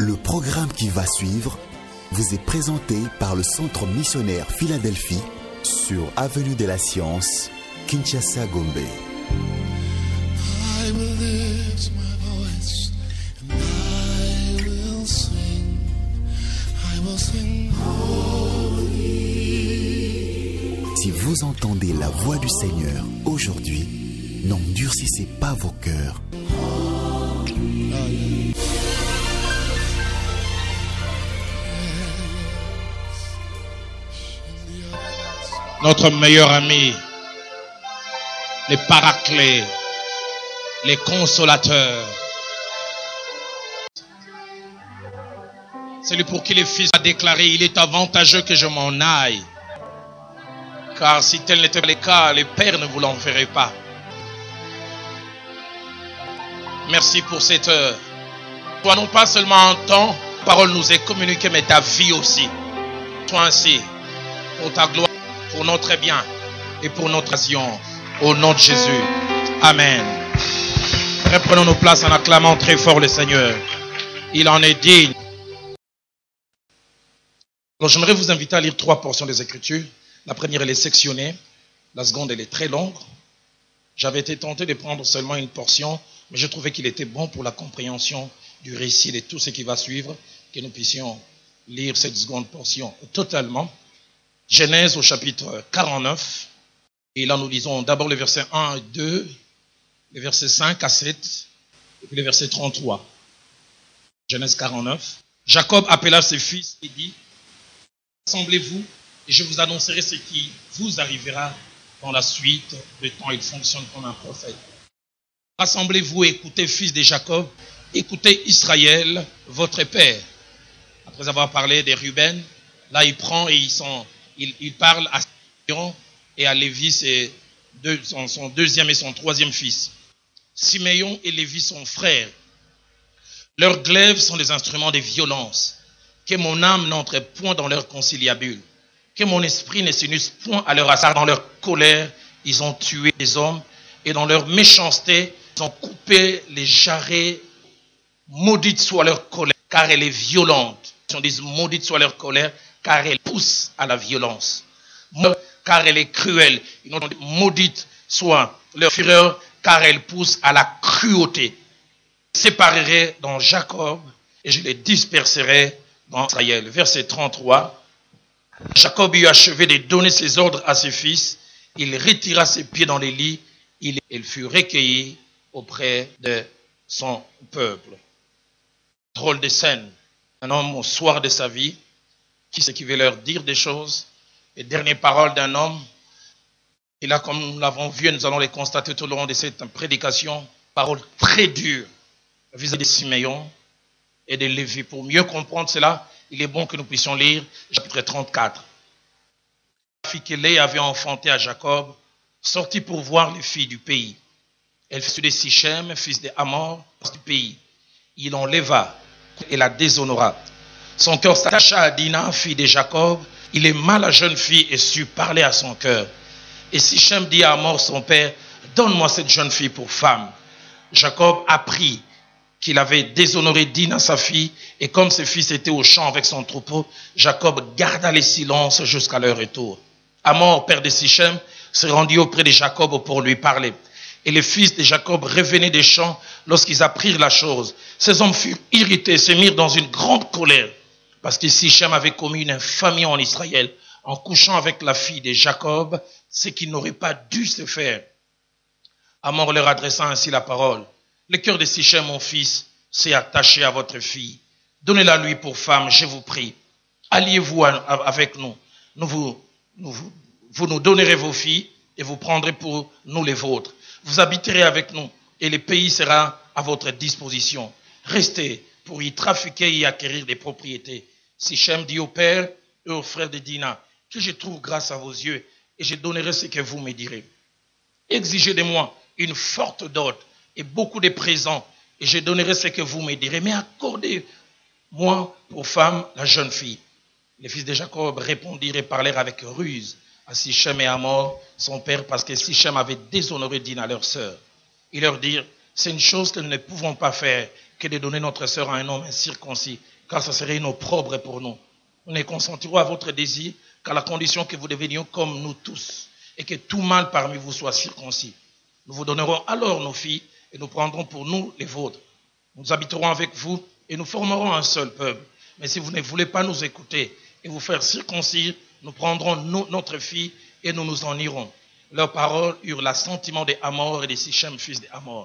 Le programme qui va suivre vous est présenté par le Centre missionnaire Philadelphie sur Avenue de la Science, Kinshasa, Gombe. I will lift my voice and I will sing. I will sing holy. Si vous entendez la voix du Seigneur aujourd'hui, n'endurcissez pas vos cœurs. Notre meilleur ami, les paraclés, les consolateurs. Celui pour qui le Fils a déclaré, il est avantageux que je m'en aille. Car si tel n'était pas le cas, le Père ne vous l'enverrait pas. Merci pour cette heure. Toi non pas seulement un temps, la parole nous est communiquée, mais ta vie aussi. Toi ainsi, pour ta gloire, pour notre bien et pour notre action. Au nom de Jésus. Amen. Reprenons nos places en acclamant très fort le Seigneur. Il en est digne. Alors j'aimerais vous inviter à lire 3 portions des Écritures. La première, elle est sectionnée. La seconde, elle est très longue. J'avais été tenté de prendre seulement une portion, mais je trouvais qu'il était bon pour la compréhension du récit de tout ce qui va suivre, que nous puissions lire cette seconde portion totalement. Genèse au chapitre 49. Et là, nous lisons d'abord les versets 1 et 2, les versets 5 à 7, et puis les versets 33. Genèse 49. Jacob appela ses fils et dit, rassemblez-vous et je vous annoncerai ce qui vous arrivera dans la suite de temps. Il fonctionne comme un prophète. Rassemblez-vous et écoutez, fils de Jacob, écoutez Israël, votre père. Après avoir parlé des Ruben, là il prend et il parle à Siméon et à Lévi, c'est son deuxième et son troisième fils. Siméon et Lévi sont frères. Leurs glaives sont des instruments de violence. Que mon âme n'entre point dans leur conciliabule. Que mon esprit ne s'unisse point à leur hasard. Dans leur colère, ils ont tué des hommes. Et dans leur méchanceté, ils ont coupé les jarrets. Maudite soit leur colère, car elle est violente. On dit maudite soit leur colère, car elle pousse à la violence. Car elle est cruelle. Ils ont dit maudite soit leur fureur, car elle pousse à la cruauté. Je les séparerai dans Jacob et je les disperserai dans Israël. Verset 33. Jacob eut achevé de donner ses ordres à ses fils. Il retira ses pieds dans les lits. Il fut recueilli auprès de son peuple. Drôle de scène. Un homme au soir de sa vie, qui veut leur dire des choses. Les dernières paroles d'un homme. Et là, comme nous l'avons vu, et nous allons les constater tout au long de cette prédication, paroles très dures vis-à-vis de Siméon et de Lévi. Pour mieux comprendre cela, il est bon que nous puissions lire chapitre 34. La fille que Léa avait enfantée à Jacob sortit pour voir les filles du pays. Elle fut de Sichem, fils de Hamor, du pays. Il enleva et la déshonora. Son cœur s'attacha à Dina, fille de Jacob. Il aima la jeune fille et sut parler à son cœur. Et Sichem dit à Hamor, son père, donne-moi cette jeune fille pour femme. Jacob apprit qu'il avait déshonoré Dina, sa fille, et comme ses fils étaient au champ avec son troupeau, Jacob garda le silence jusqu'à leur retour. Hamor, père de Sichem, se rendit auprès de Jacob pour lui parler. Et les fils de Jacob revenaient des champs lorsqu'ils apprirent la chose. Ces hommes furent irrités, se mirent dans une grande colère, parce que Sichem avait commis une infamie en Israël, en couchant avec la fille de Jacob, ce qui n'aurait pas dû se faire. Hamor leur adressa ainsi la parole. Le cœur de Sichem, mon fils, s'est attaché à votre fille. Donnez-la lui pour femme, je vous prie. Alliez-vous avec nous. Vous nous donnerez vos filles et vous prendrez pour nous les vôtres. Vous habiterez avec nous et le pays sera à votre disposition. Restez pour y trafiquer et y acquérir des propriétés. Sichem dit au père et aux frères de Dina, que je trouve grâce à vos yeux et je donnerai ce que vous me direz. Exigez de moi une forte dot et beaucoup de présents et je donnerai ce que vous me direz. Mais accordez-moi pour femme la jeune fille. Les fils de Jacob répondirent et parlèrent avec ruse à Sichem et à Hamor, son père, parce que Sichem avait déshonoré Dina, leur sœur. Ils leur dirent, c'est une chose que nous ne pouvons pas faire que de donner notre sœur à un homme incirconcis, car ce serait une opprobre pour nous. Nous ne consentirons à votre désir qu'à la condition que vous deveniez comme nous tous et que tout mâle parmi vous soit circoncis. Nous vous donnerons alors nos filles et nous prendrons pour nous les vôtres. Nous habiterons avec vous et nous formerons un seul peuple. Mais si vous ne voulez pas nous écouter et vous faire circoncire, nous prendrons notre fille et nous nous en irons. Leurs paroles eurent l'assentiment des Hamor et des Sichem, fils des Hamor.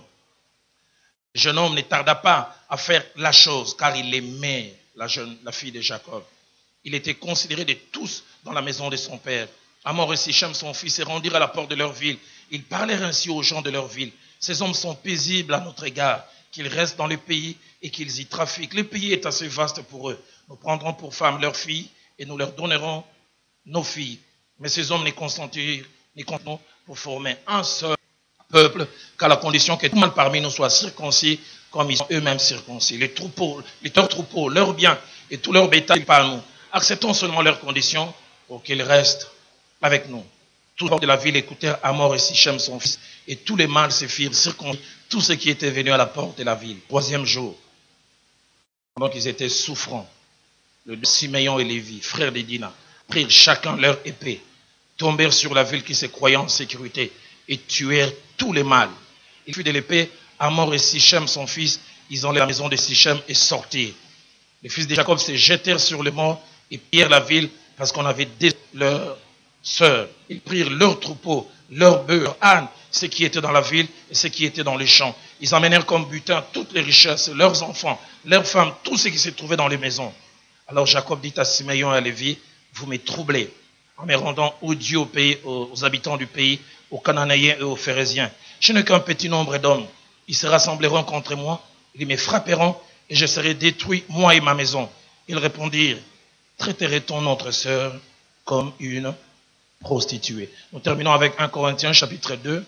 Le jeune homme ne tarda pas à faire la chose, car il aimait la fille de Jacob. Il était considéré de tous dans la maison de son père. Hamor et Sichem, son fils, se rendirent à la porte de leur ville. Ils parlèrent ainsi aux gens de leur ville. Ces hommes sont paisibles à notre égard, qu'ils restent dans le pays et qu'ils y trafiquent. Le pays est assez vaste pour eux. Nous prendrons pour femmes leurs filles et nous leur donnerons nos filles. Mais ces hommes ne consentirent pour former un seul peuple, qu'à la condition que tout le monde parmi nous soit circoncis comme ils sont eux-mêmes circoncis. Leurs troupeaux, leurs biens et tout leur bétail par nous. Acceptons seulement leurs conditions pour qu'ils restent avec nous. Tous les de la ville écoutèrent Hamor et Sichem son fils, et tous les mâles se firent circoncis, tous ceux qui étaient venus à la porte de la ville. Troisième jour, pendant qu'ils étaient souffrants, le Siméon et Lévi, frères de Dina, prirent chacun leur épée, tombèrent sur la ville qui se croyait en sécurité, et tuèrent tous les mâles. Il fut de l'épée, Hamor et Sichem son fils, ils enlèvent la maison de Sichem et sortirent. Les fils de Jacob se jetèrent sur les morts et pillèrent la ville parce qu'on avait détruit leur sœur. Ils prirent leurs troupeaux, leurs bœufs, leurs ânes, ceux qui étaient dans la ville et ceux qui étaient dans les champs. Ils emmenèrent comme butin toutes les richesses, leurs enfants, leurs femmes, tout ce qui se trouvait dans les maisons. Alors Jacob dit à Siméon et à Lévi, vous me troublez en me rendant odieux au pays, aux habitants du pays, aux Cananéens et aux Phérésiens. Je n'ai qu'un petit nombre d'hommes. Ils se rassembleront contre moi, ils me frapperont et je serai détruit, moi et ma maison. Ils répondirent, traiterait-on notre sœur comme une prostituée? Nous terminons avec 1 Corinthiens chapitre 2,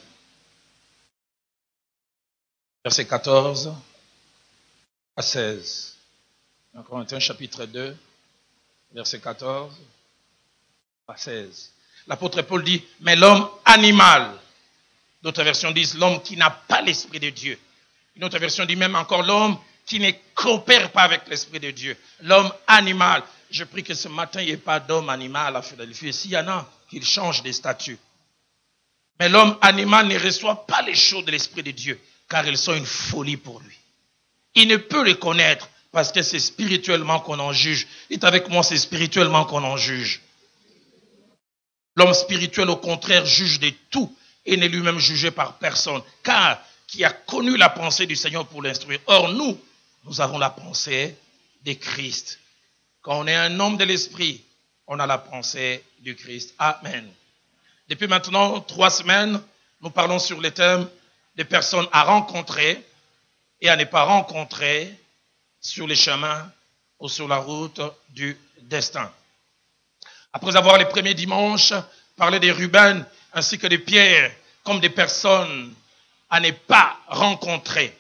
verset 14 à 16. 1 Corinthiens chapitre 2, verset 14 à 16. L'apôtre Paul dit, mais l'homme animal, d'autres versions disent l'homme qui n'a pas l'esprit de Dieu. Une autre version dit même encore l'homme qui ne coopère pas avec l'esprit de Dieu. L'homme animal. Je prie que ce matin, il n'y ait pas d'homme animal à Philadelphie. S'il y en a, qu'il change de statut. Mais l'homme animal ne reçoit pas les choses de l'esprit de Dieu, car elles sont une folie pour lui. Il ne peut les connaître parce que c'est spirituellement qu'on en juge. Dites avec moi, c'est spirituellement qu'on en juge. L'homme spirituel, au contraire, juge de tout et n'est lui-même jugé par personne, car qui a connu la pensée du Seigneur pour l'instruire. Or, nous avons la pensée de Christ. Quand on est un homme de l'esprit, on a la pensée du Christ. Amen. Depuis maintenant 3 semaines, nous parlons sur le thème des personnes à rencontrer et à ne pas rencontrer sur les chemins ou sur la route du destin. Après avoir les premiers dimanches parlé des Ruben ainsi que des Pierre comme des personnes à ne pas rencontrer.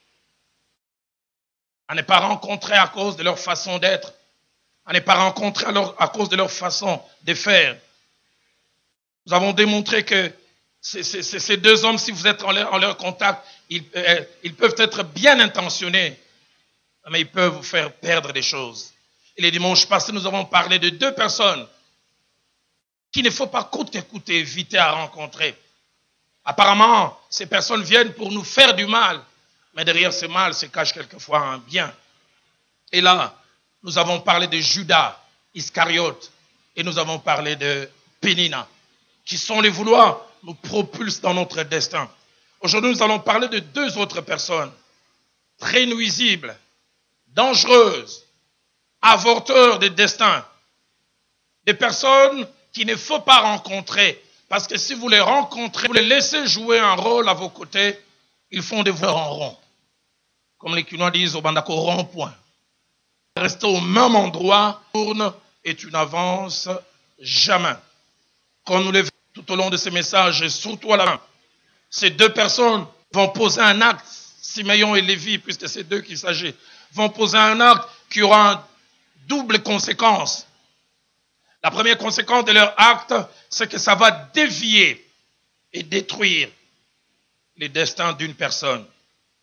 À ne pas rencontrer à cause de leur façon d'être. À ne pas rencontrer à cause de leur façon de faire. Nous avons démontré que ces deux hommes, si vous êtes en leur contact, ils peuvent être bien intentionnés, mais ils peuvent vous faire perdre des choses. Et les dimanches passés, nous avons parlé de 2 personnes qu'il ne faut pas coûte que coûte éviter à rencontrer. Apparemment, ces personnes viennent pour nous faire du mal, mais derrière ce mal se cache quelquefois un bien. Et là, nous avons parlé de Judas Iscariote et nous avons parlé de Pénina, qui sont les vouloirs nous propulsent dans notre destin. Aujourd'hui, nous allons parler de 2 autres personnes très nuisibles, dangereuses, avorteurs de destin. Des personnes qu'il ne faut pas rencontrer. Parce que si vous les rencontrez, vous les laissez jouer un rôle à vos côtés, ils font des voix en rond. Comme les Quinois disent au Bandako, rond-point. Restez au même endroit, tourne et tu n'avances jamais. Quand nous les verrons tout au long de ces messages, et surtout à la fin, ces 2 personnes vont poser un acte, Siméon et Lévi, puisque c'est d'eux qu'il s'agit, vont poser un acte qui aura une double conséquence. La première conséquence de leur acte, c'est que ça va dévier et détruire les destins d'une personne.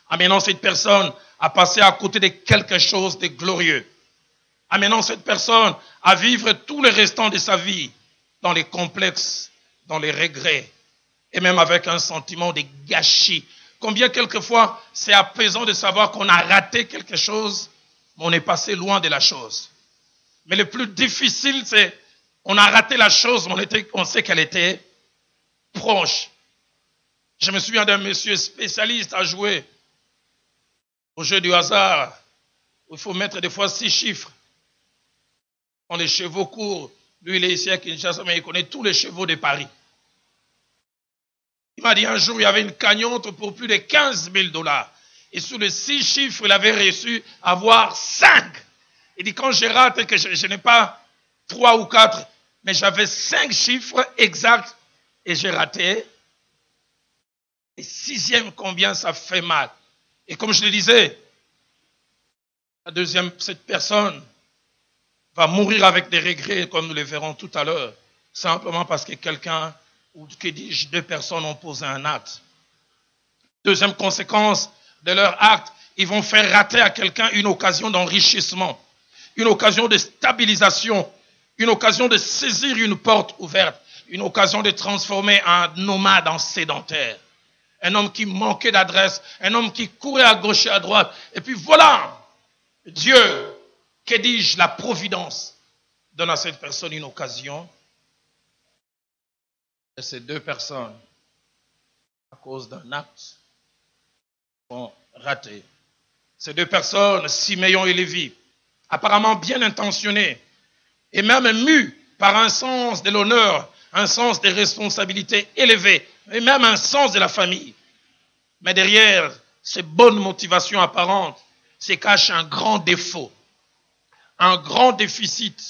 amenant cette personne à passer à côté de quelque chose de glorieux, amenant cette personne à vivre tout le restant de sa vie dans les complexes, dans les regrets, et même avec un sentiment de gâchis. Combien quelquefois c'est apaisant de savoir qu'on a raté quelque chose, mais on est passé loin de la chose. Mais le plus difficile, c'est on a raté la chose, mais on sait qu'elle était proche. Je me souviens d'un monsieur spécialiste à jouer au jeu du hasard, où il faut mettre des fois 6 chiffres. Quand les chevaux courent, lui il est ici à Kinshasa, mais il connaît tous les chevaux de Paris. Il m'a dit un jour, il y avait une cagnotte pour plus de 15 000 $. Et sur les 6 chiffres, il avait réussi à avoir 5. Il dit, quand je rate, que je n'ai pas 3 ou 4, mais j'avais 5 chiffres exacts et j'ai raté. Et 6e, combien ça fait mal. Et comme je le disais, cette personne va mourir avec des regrets, comme nous le verrons tout à l'heure, simplement parce que quelqu'un, ou que dis-je, 2 personnes ont posé un acte. Deuxième conséquence de leur acte, ils vont faire rater à quelqu'un une occasion d'enrichissement, une occasion de stabilisation, une occasion de saisir une porte ouverte, une occasion de transformer un nomade en sédentaire. Un homme qui manquait d'adresse, un homme qui courait à gauche et à droite. Et puis voilà, Dieu, que dis-je, la providence, donne à cette personne une occasion. Et ces 2 personnes, à cause d'un acte, vont rater. Ces 2 personnes, Siméon et Lévi, apparemment bien intentionnés, et même mus par un sens de l'honneur, un sens des responsabilités élevées, et même un sens de la famille. Mais derrière ces bonnes motivations apparentes, se cache un grand défaut, un grand déficit.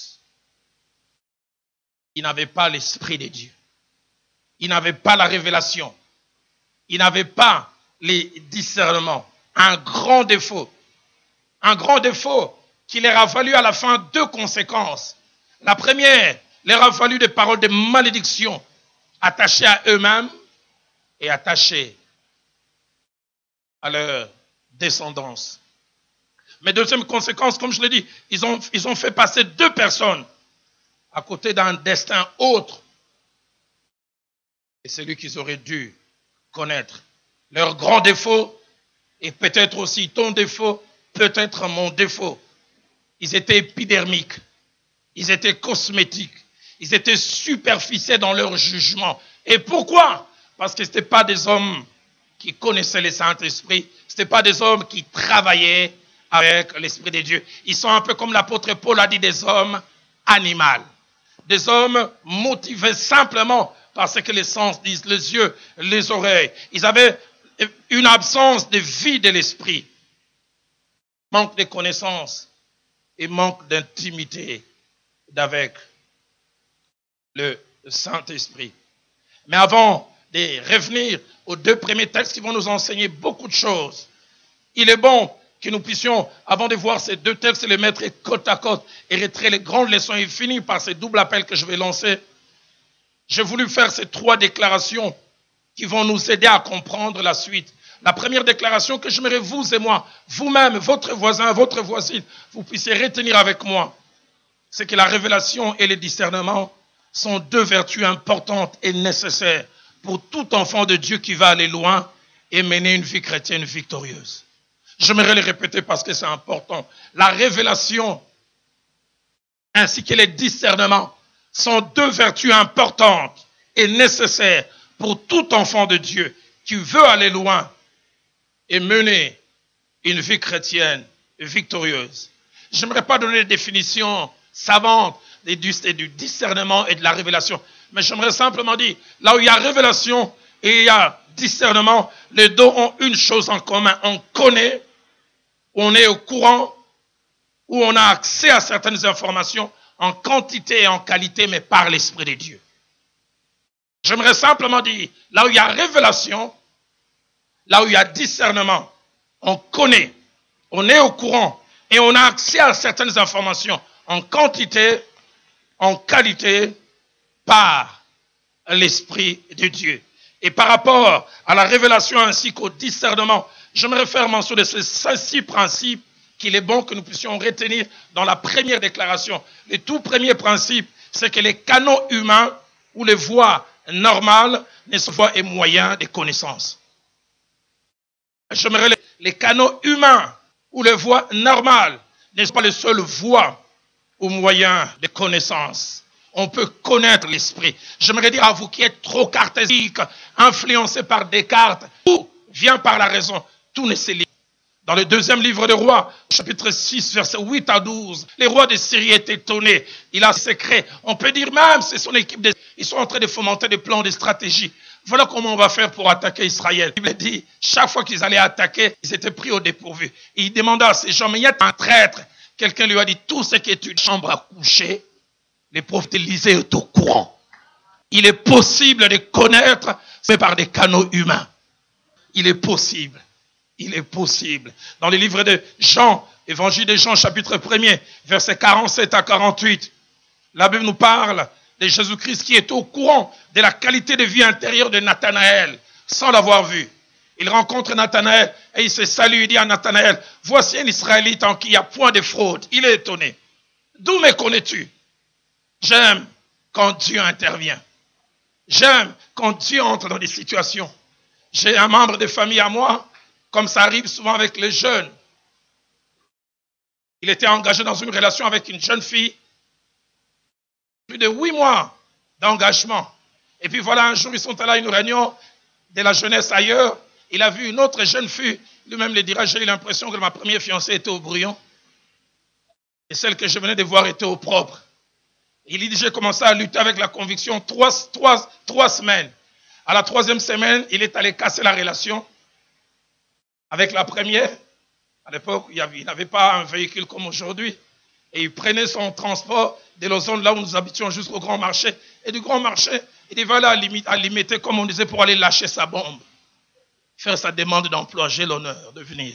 Ils n'avaient pas l'Esprit de Dieu. Ils n'avaient pas la révélation. Ils n'avaient pas les discernements. Un grand défaut. Un grand défaut qui leur a valu à la fin 2 conséquences. La première leur a valu des paroles de malédiction attachées à eux-mêmes et attachées à leur descendance. Mais deuxième conséquence, comme je l'ai dit, ils ont fait passer 2 personnes à côté d'un destin autre. Et celui qu'ils auraient dû connaître. Leur grand défaut, et peut-être aussi ton défaut, peut-être mon défaut. Ils étaient épidermiques. Ils étaient cosmétiques. Ils étaient superficiels dans leur jugement. Et pourquoi? Parce que ce n'étaient pas des hommes qui connaissaient le Saint-Esprit. Ce n'étaient pas des hommes qui travaillaient avec l'Esprit de Dieu. Ils sont un peu comme l'apôtre Paul a dit, des hommes animaux. Des hommes motivés simplement par ce que les sens disent, les yeux, les oreilles. Ils avaient une absence de vie de l'Esprit. Manque de connaissances et manque d'intimité avec le Saint-Esprit. Mais avant de revenir aux 2 premiers textes qui vont nous enseigner beaucoup de choses, il est bon que nous puissions, avant de voir ces 2 textes, les mettre côte à côte et retirer les grandes leçons et finir par ce double appel que je vais lancer. J'ai voulu faire ces 3 déclarations qui vont nous aider à comprendre la suite. La première déclaration que j'aimerais vous et moi, vous-même, votre voisin, votre voisine, vous puissiez retenir avec moi, c'est que la révélation et le discernement sont 2 vertus importantes et nécessaires pour tout enfant de Dieu qui va aller loin et mener une vie chrétienne victorieuse. J'aimerais le répéter parce que c'est important. La révélation ainsi que le discernement sont 2 vertus importantes et nécessaires pour tout enfant de Dieu qui veut aller loin et mener une vie chrétienne victorieuse. Je n'aimerais pas donner des définitions savantes du discernement et de la révélation, mais j'aimerais simplement dire, là où il y a révélation et il y a discernement, les 2 ont une chose en commun. On connaît, on est au courant, où on a accès à certaines informations en quantité et en qualité, mais par l'Esprit de Dieu. J'aimerais simplement dire, là où il y a révélation, là où il y a discernement, on connaît, on est au courant et on a accès à certaines informations en quantité, en qualité, par l'Esprit de Dieu. Et par rapport à la révélation ainsi qu'au discernement, J'aimerais faire mention de ces 6 principes qu'il est bon que nous puissions retenir dans la première déclaration. Le tout premier principe, c'est que les canaux humains ou les voies normales ne sont pas les moyens de connaissance. J'aimerais les canaux humains ou les voies normales ne sont pas les seules voies ou moyens de connaissance. On peut connaître l'esprit. J'aimerais dire à vous qui êtes trop cartésiques, influencés par Descartes, tout vient par la raison, tout ne se lit. Dans le 2e livre des rois, chapitre 6, versets 8 à 12, les rois de Syrie étaient étonnés. Il a secret. On peut dire même, c'est son équipe. Ils sont en train de fomenter des plans, des stratégies. Voilà comment on va faire pour attaquer Israël. La Bible dit, chaque fois qu'ils allaient attaquer, ils étaient pris au dépourvu. Et il demanda à ces gens, mais il y a un traître. Quelqu'un lui a dit, tout ce qui est une chambre à coucher, les prophètes d'Élysée est au courant. Il est possible de connaître, c'est par des canaux humains. Il est possible. Il est possible. Dans le livre de Jean, évangile de Jean, chapitre 1er, versets 47 à 48, la Bible nous parle de Jésus-Christ qui est au courant de la qualité de vie intérieure de Nathanaël, sans l'avoir vu. Il rencontre Nathanaël et il se salue, il dit à Nathanaël, voici un Israélite en qui il n'y a point de fraude. Il est étonné. D'où me connais-tu? J'aime quand Dieu intervient. J'aime quand Dieu entre dans des situations. J'ai un membre de famille à moi, comme ça arrive souvent avec les jeunes. Il était engagé dans une relation avec une jeune fille. Plus de 8 mois d'engagement. Et puis voilà, un jour, ils sont allés à une réunion de la jeunesse ailleurs. Il a vu une autre jeune fille. Lui-même le dira, j'ai eu l'impression que ma première fiancée était au brouillon. Et celle que je venais de voir était au propre. Il dit, j'ai commencé à lutter avec la conviction 3 semaines. À la 3e semaine, il est allé casser la relation avec la première. À l'époque, il n'avait pas un véhicule comme aujourd'hui. Et il prenait son transport de Lausanne, là où nous habitions, jusqu'au Grand Marché. Et du Grand Marché, il va là à limiter, comme on disait, pour aller lâcher sa bombe. Faire sa demande d'emploi. J'ai l'honneur de venir.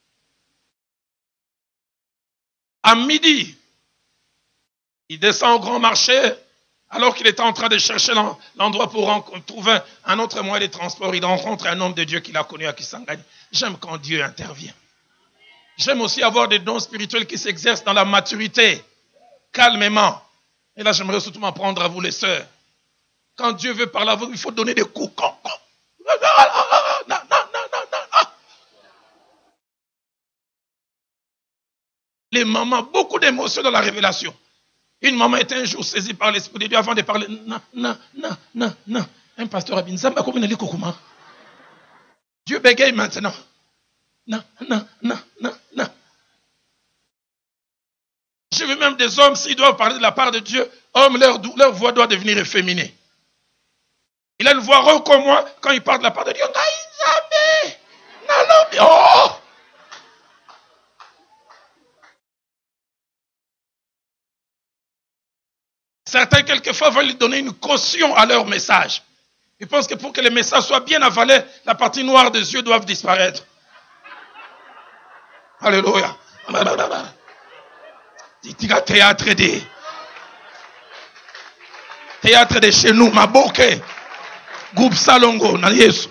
À midi, il descend au Grand Marché, alors qu'il était en train de chercher l'endroit pour trouver un autre moyen de transport. Il rencontre un homme de Dieu qu'il a connu à Kisangani. J'aime quand Dieu intervient. J'aime aussi avoir des dons spirituels qui s'exercent dans la maturité, calmement. Et là, j'aimerais surtout m'apprendre à vous, les sœurs. Quand Dieu veut parler à vous, il faut donner des coups. Les mamans, beaucoup d'émotions dans la révélation. Une maman était un jour saisie par l'Esprit de Dieu avant de parler. Non. Un pasteur a dit, Dieu bégaye maintenant. Non. Je veux même des hommes, s'ils doivent parler de la part de Dieu, hommes, leur voix doit devenir efféminée. Il a une voix rauque comme moi quand il parle de la part de Dieu. Oh! Certains, quelquefois, veulent lui donner une caution à leur message. Ils pensent que pour que le message soit bien avalé, la partie noire des yeux doivent disparaître. Alléluia. Théâtre de chez nous, Maboke, groupe Salongo, Yesu.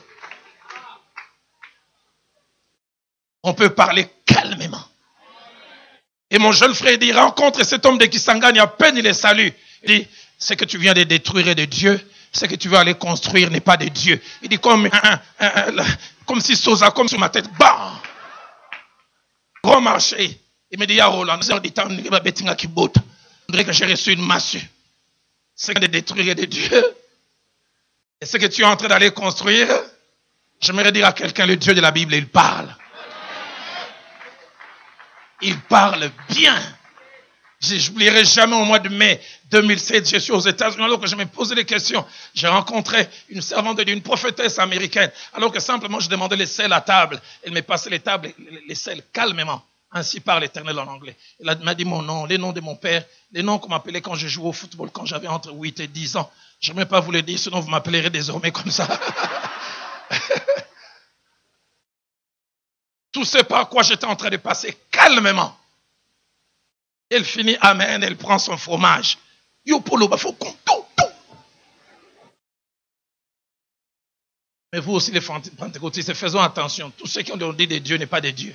On peut parler calmement. Et mon jeune frère dit, rencontre cet homme de Kisangani, à peine il est salut. Il dit, ce que tu viens de détruire est de Dieu, ce que tu veux aller construire n'est pas de Dieu. Il dit comme si Sosa, comme sur ma tête, bam! Grand Marché. Il me dit, ya Roland, on dirait que j'ai reçu une massue. Ce que de détruire est de Dieu. Et ce que tu es en train d'aller construire, j'aimerais dire à quelqu'un, le Dieu de la Bible, il parle. Il parle bien. Je n'oublierai jamais au mois de mai 2007, je suis aux États-Unis, alors que je me posais des questions. J'ai rencontré une servante de Dieu, une prophétesse américaine, alors que simplement je demandais les sels à table. Elle me passait les sels calmement. Ainsi parle l'Éternel en anglais. Elle m'a dit mon nom, les noms de mon père, les noms qu'on m'appelait quand je jouais au football, quand j'avais entre 8 et 10 ans. Je n'aimerais pas vous le dire, sinon vous m'appellerez désormais comme ça. Tout ce par quoi j'étais en train de passer calmement. Elle finit, amen, elle prend son fromage. Yo polo, faut qu'on Mais vous aussi, les pentecôtistes, faisons attention. Tous ceux qui ont dit de Dieu n'est pas de Dieu.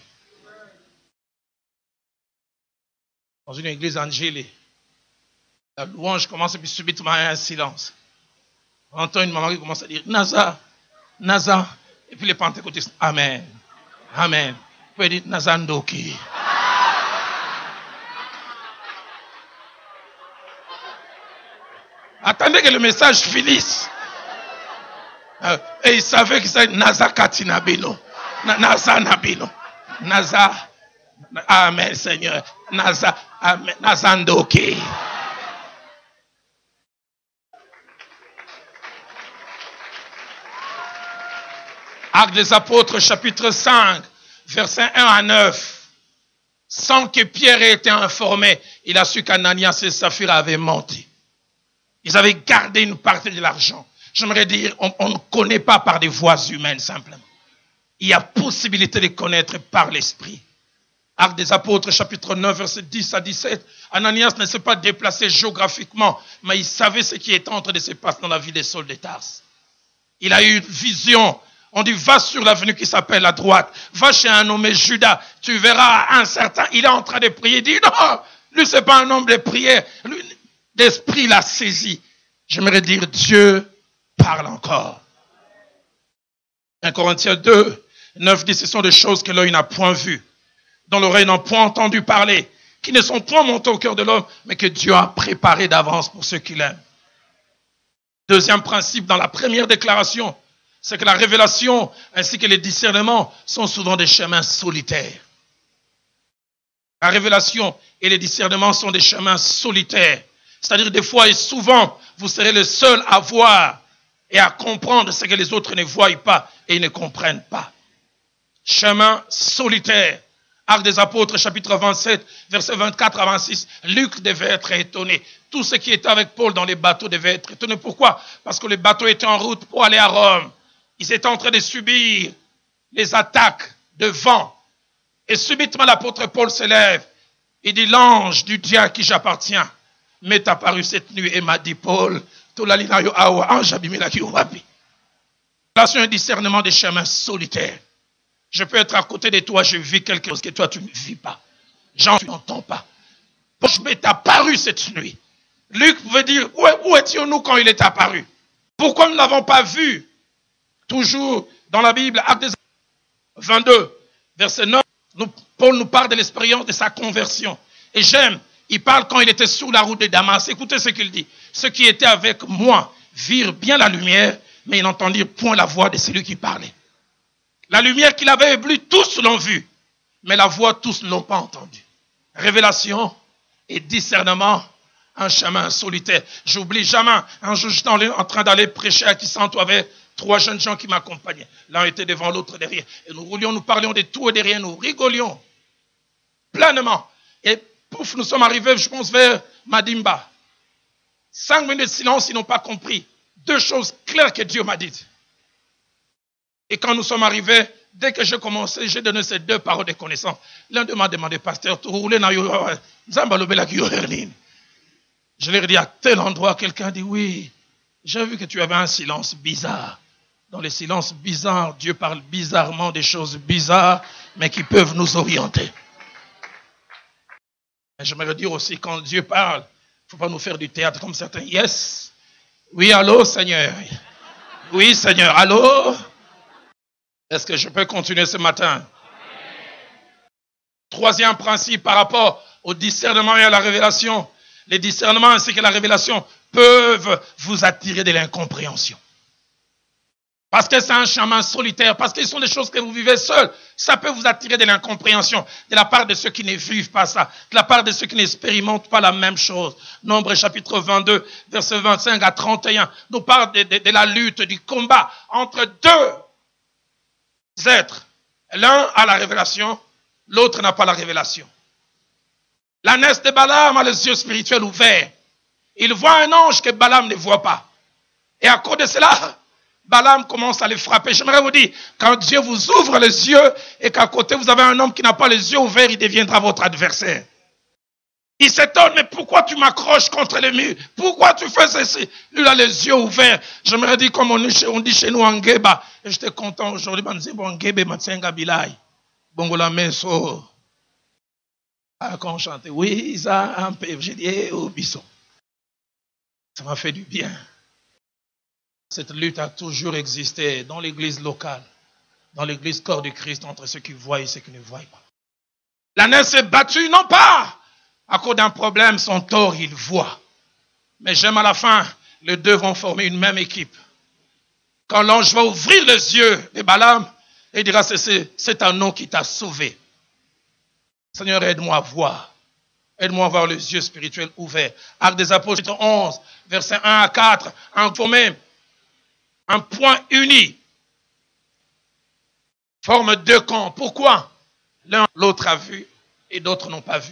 Dans une église angélique, la louange commence et puis subitement il y a un silence. On entend une maman qui commence à dire Naza, Naza. Et puis les pentecôtistes, Amen, Amen. Vous pouvez dire Nazandoki. Attendez que le message finisse. Et il savait que c'est Naza Katinabino. Naza Nabino. Naza. Amen, Seigneur. Naza. Amen. Nazandoki. Actes des Apôtres, chapitre 5, versets 1 à 9. Sans que Pierre ait été informé, il a su qu'Ananias et Saphira avaient menti. Ils avaient gardé une partie de l'argent. J'aimerais dire, on ne connaît pas par des voies humaines simplement. Il y a possibilité de connaître par l'Esprit. Actes des Apôtres, chapitre 9, versets 10 à 17. Ananias ne s'est pas déplacé géographiquement, mais il savait ce qui était en train de se passer dans la vie des Saul de Tarse. Il a eu une vision. On dit, va sur l'avenue qui s'appelle à droite. Va chez un nommé Judas. Tu verras un certain, il est en train de prier. Il dit, non, lui c'est pas un homme de prière. L'Esprit l'a saisi. J'aimerais dire, Dieu parle encore. 1 Corinthiens 2, 9 dit, ce sont des choses que l'œil n'a point vues, dont l'oreille n'a point entendu parler, qui ne sont point montées au cœur de l'homme, mais que Dieu a préparé d'avance pour ceux qui l'aiment. Deuxième principe dans la première déclaration, c'est que la révélation ainsi que les discernements sont souvent des chemins solitaires. La révélation et les discernements sont des chemins solitaires. C'est-à-dire des fois et souvent, vous serez le seul à voir et à comprendre ce que les autres ne voient pas et ne comprennent pas. Chemin solitaire. Actes des Apôtres, chapitre 27, versets 24 à 26. Luc devait être étonné. Tous ceux qui étaient avec Paul dans les bateaux devaient être étonnés. Pourquoi? Parce que les bateaux étaient en route pour aller à Rome. Ils étaient en train de subir les attaques de vent. Et subitement, l'apôtre Paul se lève. Il dit, l'ange du Dieu à qui j'appartiens m'est apparu cette nuit et m'a dit, Paul, relation et discernement des chemins solitaires. Je peux être à côté de toi, je vis quelque chose que toi tu ne vis pas. Jean, tu n'entends pas. Paul m'est apparu cette nuit. Luc pouvait dire, où étions-nous quand il est apparu? Pourquoi nous ne l'avons pas vu? Toujours dans la Bible, Actes 22, verset 9, Paul nous parle de l'expérience de sa conversion. Et j'aime, il parle quand il était sur la route de Damas. Écoutez ce qu'il dit. Ceux qui étaient avec moi virent bien la lumière, mais ils n'entendirent point la voix de celui qui parlait. La lumière qu'il avait éblouie, tous l'ont vue, mais la voix, tous ne l'ont pas entendue. Révélation et discernement, un chemin solitaire. J'oublie jamais, un jour j'étais en train d'aller prêcher à Kisanto avec 3 jeunes gens qui m'accompagnaient. L'un était devant, l'autre derrière. Et nous roulions, nous parlions de tout et de rien, nous rigolions pleinement. Et pouf, nous sommes arrivés, je pense, vers Madimba. 5 minutes de silence, ils n'ont pas compris. 2 choses claires que Dieu m'a dites. Et quand nous sommes arrivés, dès que j'ai commencé, j'ai donné ces 2 paroles de connaissance. L'un d'eux m'a demandé, pasteur, tu roules dans je leur ai dit, à tel endroit, quelqu'un dit, oui, j'ai vu que tu avais un silence bizarre. Dans les silences bizarres, Dieu parle bizarrement des choses bizarres, mais qui peuvent nous orienter. Et j'aimerais dire aussi, quand Dieu parle, il ne faut pas nous faire du théâtre comme certains. Yes. Oui, allô, Seigneur. Oui, Seigneur, allô. Est-ce que je peux continuer ce matin? Troisième principe par rapport au discernement et à la révélation. Les discernements ainsi que la révélation peuvent vous attirer de l'incompréhension. Parce que c'est un chemin solitaire, parce que ce sont des choses que vous vivez seul. Ça peut vous attirer de l'incompréhension de la part de ceux qui ne vivent pas ça, de la part de ceux qui n'expérimentent pas la même chose. Nombre chapitre 22, versets 25 à 31, nous parle de la lutte, du combat entre 2 êtres. L'un a la révélation, l'autre n'a pas la révélation. L'ânesse de Balaam a les yeux spirituels ouverts. Il voit un ange que Balaam ne voit pas. Et à cause de cela, Balaam commence à les frapper. J'aimerais vous dire, quand Dieu vous ouvre les yeux et qu'à côté vous avez un homme qui n'a pas les yeux ouverts, il deviendra votre adversaire. Il s'étonne, mais pourquoi tu m'accroches contre les murs? Pourquoi tu fais ceci? Lui, il a les yeux ouverts. J'aimerais dire comme on dit chez nous en Ngeba. Et j'étais content aujourd'hui. Bongola Meso. Ah, quand on chantait, oui, ça, un peu. J'ai dit, eh, oh, bisson. Ça m'a fait du bien. Cette lutte a toujours existé dans l'église locale, dans l'église corps du Christ, entre ceux qui voient et ceux qui ne voient pas. L'âne s'est battu, non pas à cause d'un problème, son tort, il voit. Mais j'aime à la fin, les deux vont former une même équipe. Quand l'ange va ouvrir les yeux de Balaam, il dira, c'est un nom qui t'a sauvé. Seigneur, aide-moi à voir. Aide-moi à avoir les yeux spirituels ouverts. Actes des Apôtres, chapitre 11, versets 1 à 4, formé un point uni. Forme deux camps. Pourquoi? L'un, l'autre a vu et d'autres n'ont pas vu.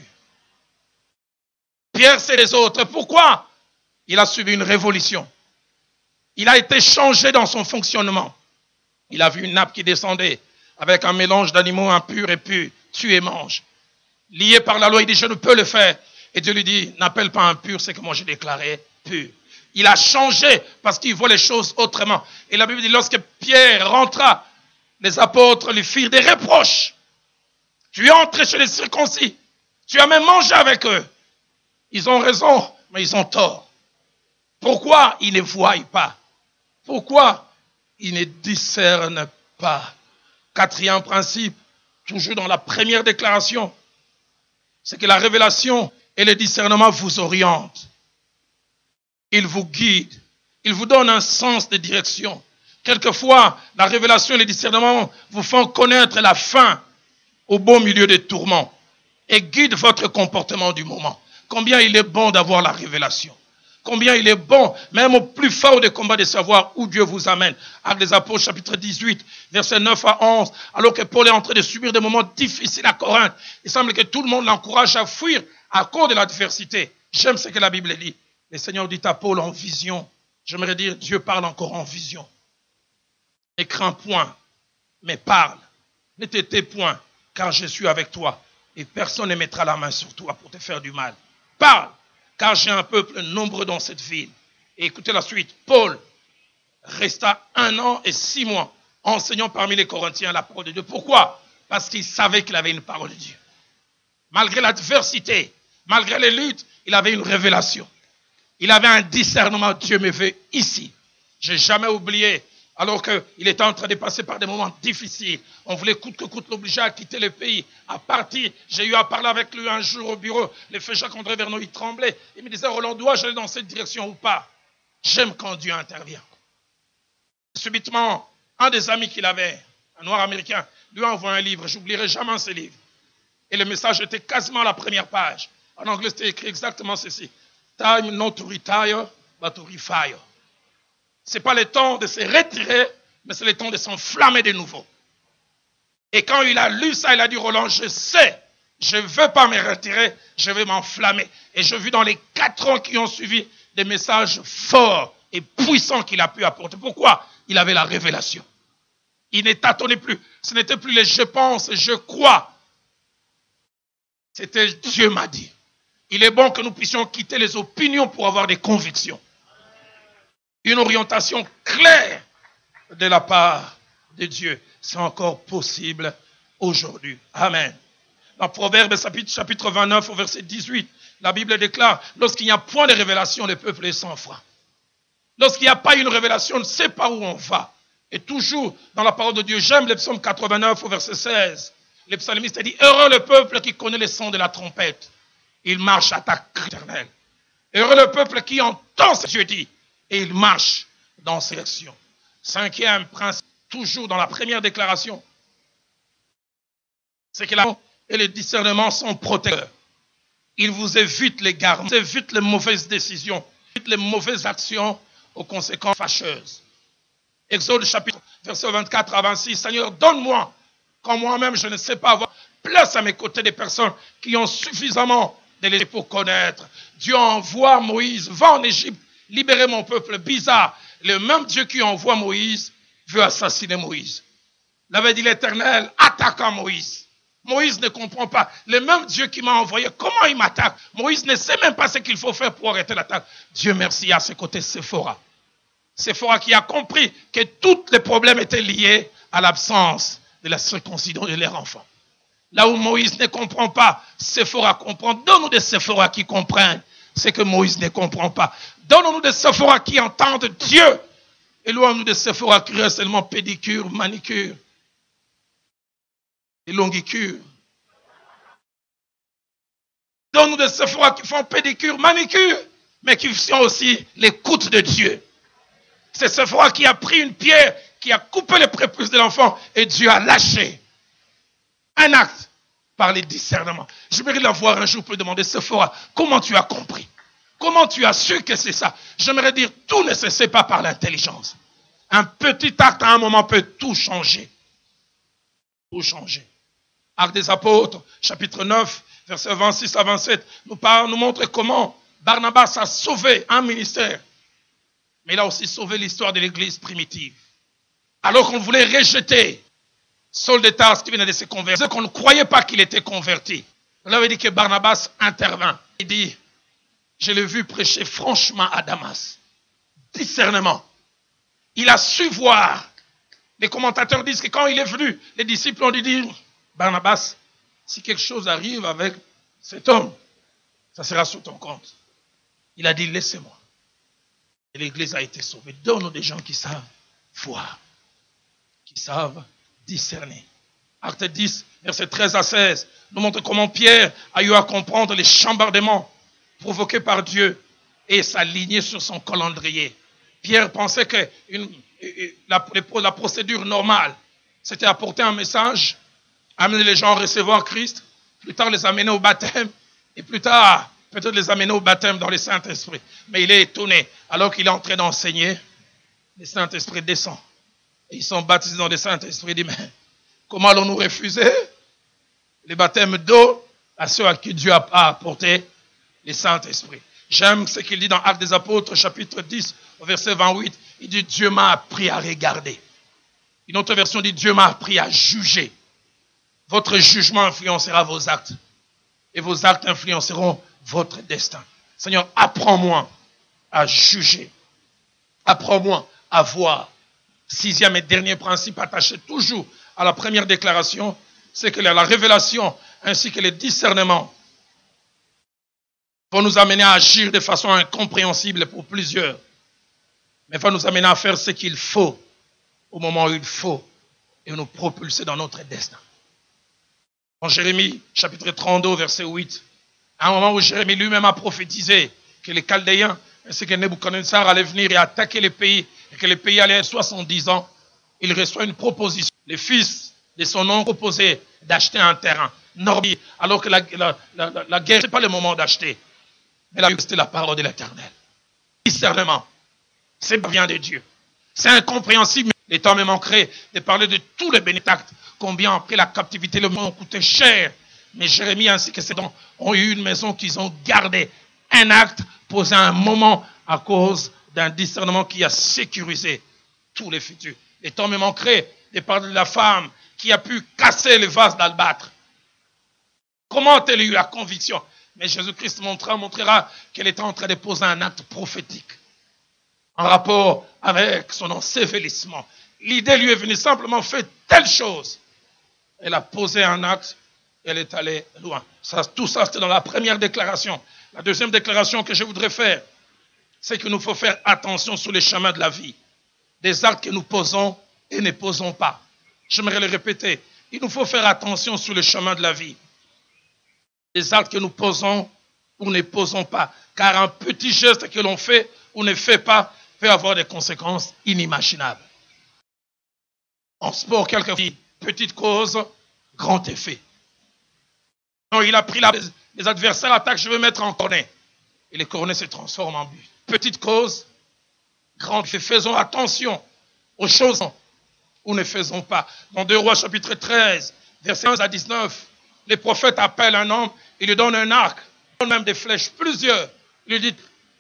Pierre, c'est les autres. Pourquoi? Il a subi une révolution. Il a été changé dans son fonctionnement. Il a vu une nappe qui descendait avec un mélange d'animaux impurs et purs. Tue et mange. Lié par la loi, il dit, je ne peux le faire. Et Dieu lui dit, n'appelle pas impur, c'est que moi j'ai déclaré pur. Il a changé parce qu'il voit les choses autrement. Et la Bible dit, lorsque Pierre rentra, les apôtres lui firent des reproches. Tu es entré chez les circoncis. Tu as même mangé avec eux. Ils ont raison, mais ils ont tort. Pourquoi ils ne voient pas? Pourquoi ils ne discernent pas? Quatrième principe, toujours dans la première déclaration, c'est que la révélation et le discernement vous orientent. Ils vous guident. Ils vous donnent un sens de direction. Quelquefois, la révélation et le discernement vous font connaître la fin au beau milieu des tourments et guident votre comportement du moment. Combien il est bon d'avoir la révélation. Combien il est bon, même au plus fort des combats, de savoir où Dieu vous amène. Actes des Apôtres, chapitre 18, versets 9 à 11. Alors que Paul est en train de subir des moments difficiles à Corinthe, il semble que tout le monde l'encourage à fuir à cause de l'adversité. J'aime ce que la Bible dit. Le Seigneur dit à Paul en vision. J'aimerais dire, Dieu parle encore en vision. Ne crains point, mais parle. Ne t'étais point, car je suis avec toi. Et personne ne mettra la main sur toi pour te faire du mal. Parle, car j'ai un peuple nombreux dans cette ville. Et écoutez la suite. Paul resta 1 an et 6 mois enseignant parmi les Corinthiens la parole de Dieu. Pourquoi? Parce qu'il savait qu'il avait une parole de Dieu. Malgré l'adversité, malgré les luttes, il avait une révélation. Il avait un discernement. Dieu me veut ici. Je n'ai jamais oublié, alors qu'il était en train de passer par des moments difficiles. On voulait coûte que coûte l'obliger à quitter le pays, à partir. J'ai eu à parler avec lui un jour au bureau. Le feu Jacques-André Verneau, il tremblait. Il me disait, Roland, dois-je aller dans cette direction ou pas? J'aime quand Dieu intervient. Subitement, un des amis qu'il avait, un noir américain, lui a envoyé un livre. J'oublierai jamais ce livre. Et le message était quasiment à la première page. En anglais, c'était écrit exactement ceci. Time not to retire, but to refire. Ce n'est pas le temps de se retirer, mais c'est le temps de s'enflammer de nouveau. Et quand il a lu ça, il a dit, Roland, je sais, je ne veux pas me retirer, je vais m'enflammer. Et j'ai vu dans les 4 ans qui ont suivi des messages forts et puissants qu'il a pu apporter. Pourquoi? Il avait la révélation. Il ne tâtonnait plus. Ce n'était plus les je pense, je crois. C'était Dieu m'a dit. Il est bon que nous puissions quitter les opinions pour avoir des convictions. Une orientation claire de la part de Dieu. C'est encore possible aujourd'hui. Amen. Dans Proverbe chapitre 29 au verset 18, la Bible déclare, lorsqu'il n'y a point de révélation, le peuple est sans foi. Lorsqu'il n'y a pas une révélation, on ne sait pas où on va. Et toujours dans la parole de Dieu, j'aime le psaume 89 au verset 16. Le psalmiste dit, heureux le peuple qui connaît le son de la trompette. Il marche à ta crainte éternelle. Heureux le peuple qui entend ce que Dieu dit. Et il marche dans ses actions. 5e principe, toujours dans la première déclaration, c'est que la et le discernement sont protecteurs. Ils vous évitent les gardes, ils évitent les mauvaises décisions, ils évitent les mauvaises actions aux conséquences fâcheuses. Exode chapitre verset 24 à 26, Seigneur, donne-moi, quand moi-même je ne sais pas avoir, place à mes côtés des personnes qui ont suffisamment de l'esprit pour connaître. Dieu envoie Moïse, va en Égypte, libérer mon peuple. Bizarre, le même Dieu qui envoie Moïse veut assassiner Moïse. L'avait dit l'Éternel, attaquant Moïse. Moïse ne comprend pas. Le même Dieu qui m'a envoyé, comment il m'attaque? Moïse ne sait même pas ce qu'il faut faire pour arrêter l'attaque. Dieu merci, à ses côtés, Séphora. Séphora qui a compris que tous les problèmes étaient liés à l'absence de la circoncision de leur enfant. Là où Moïse ne comprend pas, Séphora comprend. Donne-nous des Séphora qui comprennent ce que Moïse ne comprend pas. Donne-nous des Séphora qui entendent Dieu. Éloigne-nous des Séphora qui restent seulement pédicure, manicure et longuicure. Donne-nous des Séphora qui font pédicure, manicure, mais qui sont aussi l'écoute de Dieu. C'est Séphora qui a pris une pierre, qui a coupé le prépuce de l'enfant et Dieu a lâché un acte par les discernements. J'aimerais la voir un jour pour demander, Séphora, comment tu as compris? Comment tu as su que c'est ça? J'aimerais dire, tout ne se sait pas par l'intelligence. Un petit acte à un moment peut tout changer. Tout changer. Actes des Apôtres, chapitre 9, versets 26 à 27, nous montre comment Barnabas a sauvé un ministère. Mais il a aussi sauvé l'histoire de l'église primitive. Alors qu'on voulait rejeter Saul de Tarse qui venait de se convertir, qu'on ne croyait pas qu'il était converti. On avait dit que Barnabas intervint. Il dit, je l'ai vu prêcher franchement à Damas. Discernement. Il a su voir. Les commentateurs disent que quand il est venu, les disciples ont dit, Barnabas, si quelque chose arrive avec cet homme, ça sera sous ton compte. Il a dit, laissez-moi. Et l'église a été sauvée. Donne-nous des gens qui savent voir, qui savent discerner. Acte 10, versets 13 à 16, nous montre comment Pierre a eu à comprendre les chambardements provoqués par Dieu et s'aligner sur son calendrier. Pierre pensait que la procédure normale, c'était apporter un message, amener les gens à recevoir Christ, plus tard les amener au baptême, et plus tard, peut-être les amener au baptême dans le Saint-Esprit. Mais il est étonné. Alors qu'il est en train d'enseigner, le Saint-Esprit descend. Et ils sont baptisés dans le Saint-Esprit. Il dit, mais comment allons-nous refuser le baptême d'eau à ceux à qui Dieu a apporté le Saint-Esprit? J'aime ce qu'il dit dans Actes des Apôtres, chapitre 10, au verset 28. Il dit, Dieu m'a appris à regarder. Une autre version dit, Dieu m'a appris à juger. Votre jugement influencera vos actes. Et vos actes influenceront votre destin. Seigneur, apprends-moi à juger. Apprends-moi à voir. 6e et dernier principe attaché toujours à la première déclaration, c'est que la révélation ainsi que les discernements vont nous amener à agir de façon incompréhensible pour plusieurs, mais vont nous amener à faire ce qu'il faut au moment où il faut et nous propulser dans notre destin. En Jérémie, chapitre 32, verset 8, à un moment où Jérémie lui-même a prophétisé que les Chaldéens ainsi que Nebuchadnezzar allaient venir et attaquer les pays et que les pays allaient être 70 ans, il reçoit une proposition. Les fils de son oncle proposaient d'acheter un terrain. Norbi, alors que la guerre, ce n'est pas le moment d'acheter. Mais là, c'était la parole de l'Éternel. Discernement, c'est bien de Dieu. C'est incompréhensible. Les temps me manqueraient de parler de tous les bénédicts, combien après la captivité, le monde coûtait cher. Mais Jérémie ainsi que ses dons ont eu une maison qu'ils ont gardée. Un acte posé à un moment à cause d'un discernement qui a sécurisé tous les futurs. Les temps me manqueraient de parler de la femme qui a pu casser les vases d'albâtre. Comment elle a eu la conviction? Mais Jésus-Christ montrera qu'elle était en train de poser un acte prophétique en rapport avec son ensevelissement. L'idée lui est venue simplement faire telle chose. Elle a posé un acte, elle est allée loin. Tout ça, c'était dans la première déclaration. La deuxième déclaration que je voudrais faire, c'est qu'il nous faut faire attention sur les chemins de la vie. Des actes que nous posons et ne posons pas. J'aimerais le répéter. Il nous faut faire attention sur le chemin de la vie. Des actes que nous posons ou ne posons pas. Car un petit geste que l'on fait ou ne fait pas peut avoir des conséquences inimaginables. En sport, quelquefois, petite cause, grand effet. Non, il a pris les adversaires attaquent, je veux mettre en cornet. Et les cornets se transforment en but. Petite cause, grand effet. Faisons attention aux choses ou ne faisons pas. Dans 2 Rois chapitre 13, versets 11 à 19, les prophètes appellent un homme, il lui donne un arc, il donne même des flèches, plusieurs. Il lui dit,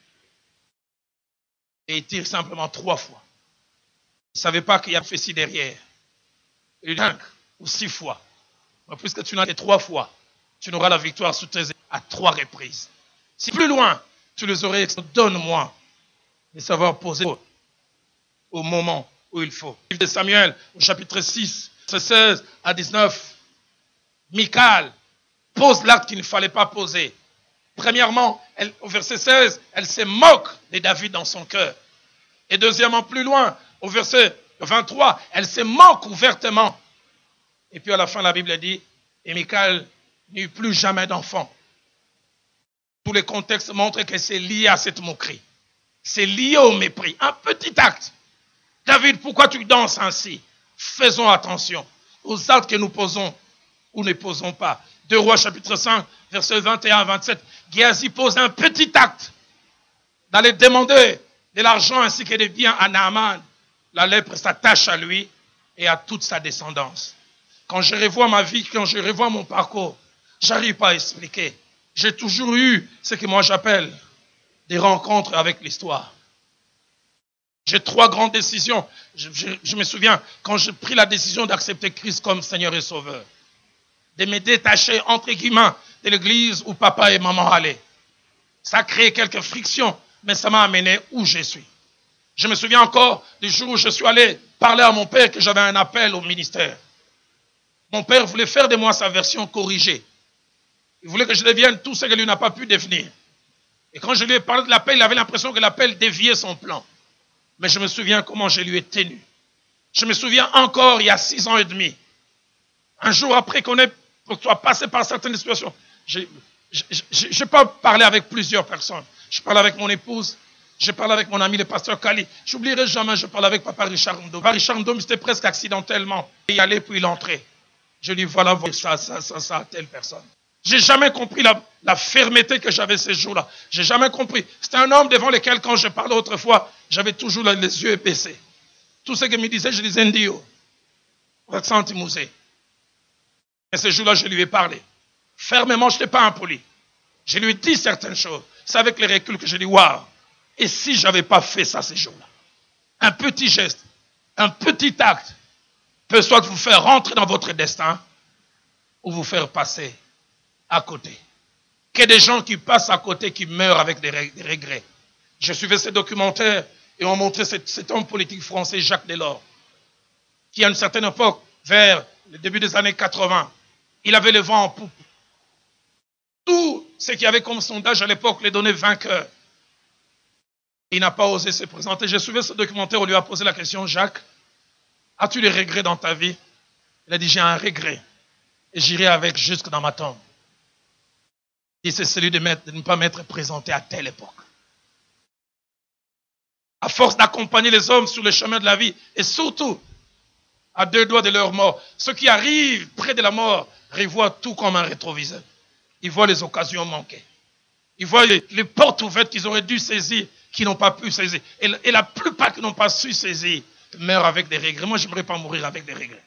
et il tire simplement 3 fois. Il ne savait pas qu'il y a une prophétie derrière. Il lui dit 5 ou 6 fois. Mais puisque tu n'as été 3 fois, tu n'auras la victoire sous tes épaules à 3 reprises. Si plus loin, tu les aurais expliqués, donne-moi de savoir poser au moment où il faut. Livre de Samuel, au chapitre 6, 16 à 19. Michal pose l'acte qu'il ne fallait pas poser. Premièrement, au verset 16, elle se moque de David dans son cœur. Et deuxièmement, plus loin, au verset 23, elle se moque ouvertement. Et puis à la fin, la Bible dit, et Michal n'eut plus jamais d'enfant. Tous les contextes montrent que c'est lié à cette moquerie. C'est lié au mépris. Un petit acte. David, pourquoi tu danses ainsi? Faisons attention aux actes que nous posons ou ne posons pas. 2 Rois chapitre 5, versets 21 à 27. Géasi pose un petit acte d'aller demander de l'argent ainsi que des biens à Naaman. La lèpre s'attache à lui et à toute sa descendance. Quand je revois ma vie, quand je revois mon parcours, j'arrive pas à expliquer. J'ai toujours eu ce que moi j'appelle des rencontres avec l'histoire. J'ai 3 grandes décisions. Je me souviens quand j'ai pris la décision d'accepter Christ comme Seigneur et Sauveur. De me détacher, entre guillemets, de l'église où papa et maman allaient. Ça a créé quelques frictions, mais ça m'a amené où je suis. Je me souviens encore du jour où je suis allé parler à mon père que j'avais un appel au ministère. Mon père voulait faire de moi sa version corrigée. Il voulait que je devienne tout ce que lui n'a pas pu devenir. Et quand je lui ai parlé de l'appel, il avait l'impression que l'appel déviait son plan. Mais je me souviens comment je lui ai tenu. Je me souviens encore, il y a 6 ans et demi, un jour après qu'on soit passé par certaines situations, je n'ai pas parlé avec plusieurs personnes. Je parlais avec mon épouse, je parlais avec mon ami le pasteur Kali. J'oublierai jamais, je parlais avec papa Richard Ndom. Papa Richard Ndom, c'était presque accidentellement. Il allait puis il entrait. Je lui dis, voilà, ça, telle personne. J'ai jamais compris la fermeté que j'avais ces jours-là. J'ai jamais compris. C'était un homme devant lequel, quand je parlais autrefois, j'avais toujours les yeux baissés. Tout ce qu'il me disait, je disais Ndio. Accent Timousé. Et ce jour-là, je lui ai parlé. Fermement, je n'étais pas impoli. Je lui ai dit certaines choses. C'est avec les reculs que je dis, waouh. Et si je n'avais pas fait ça ces jours-là? Un petit geste, un petit acte peut soit vous faire rentrer dans votre destin ou vous faire passer à côté. Que des gens qui passent à côté, qui meurent avec des regrets. Je suivais ces documentaires et on montrait cet homme politique français, Jacques Delors, qui à une certaine époque, vers le début des années 80, il avait le vent en poupe. Tout ce qu'il y avait comme sondage à l'époque les donnait vainqueur. Il n'a pas osé se présenter. J'ai suivi ce documentaire, on lui a posé la question, Jacques, as-tu des regrets dans ta vie? Il a dit, j'ai un regret et j'irai avec jusque dans ma tombe. Et c'est celui de ne pas m'être présenté à telle époque. À force d'accompagner les hommes sur le chemin de la vie, et surtout, à 2 doigts de leur mort, ceux qui arrivent près de la mort revoient tout comme un rétroviseur. Ils voient les occasions manquées. Ils voient les portes ouvertes qu'ils auraient dû saisir, qui n'ont pas pu saisir. Et la plupart qui n'ont pas su saisir meurent avec des regrets. Moi, je n'aimerais pas mourir avec des regrets.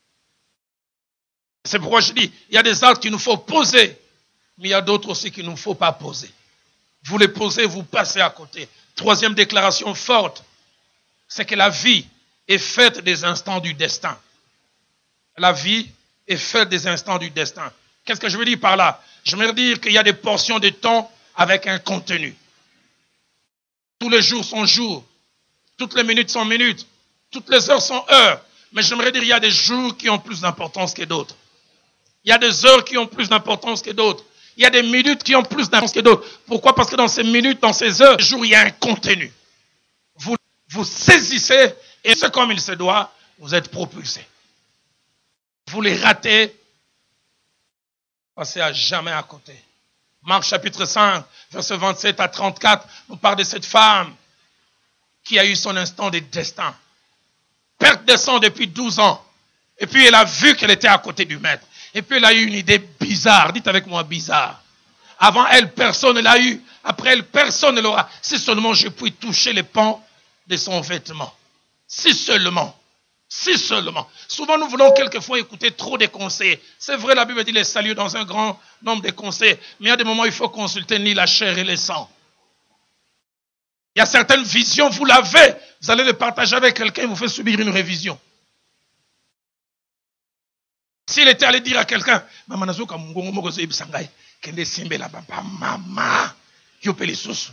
C'est pourquoi je dis, il y a des actes qu'il nous faut poser, mais il y a d'autres aussi qu'il ne nous faut pas poser. Vous les posez, vous passez à côté. 3e déclaration forte, c'est que la vie est faite des instants du destin. La vie est faite des instants du destin. Qu'est-ce que je veux dire par là? Je veux dire qu'il y a des portions de temps avec un contenu. Tous les jours sont jours. Toutes les minutes sont minutes. Toutes les heures sont heures. Mais j'aimerais dire qu'il y a des jours qui ont plus d'importance que d'autres. Il y a des heures qui ont plus d'importance que d'autres. Il y a des minutes qui ont plus d'importance que d'autres. Pourquoi? Parce que dans ces minutes, dans ces heures, ces jours, il y a un contenu. Vous saisissez et c'est comme il se doit, vous êtes propulsé. Vous les ratez, passez à jamais à côté. Marc chapitre 5, verset 27 à 34, nous parle de cette femme qui a eu son instant de destin. Perte de sang depuis 12 ans. Et puis elle a vu qu'elle était à côté du maître. Et puis elle a eu une idée bizarre. Dites avec moi bizarre. Avant elle, personne ne l'a eu. Après elle, personne ne l'aura. Si seulement je puis toucher les pans de son vêtement. Si seulement. Si seulement. Souvent nous voulons quelquefois écouter trop de conseils. C'est vrai, la Bible dit les saluts dans un grand nombre de conseils. Mais il y a des moments où il faut consulter ni la chair et le sang. Il y a certaines visions, vous l'avez. Vous allez les partager avec quelqu'un, il vous fait subir une révision. S'il était allé dire à quelqu'un, maman nazoka mungongo moko zo ibisangai, kende simbe la papa, maman, yope les sous.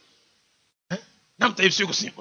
Mais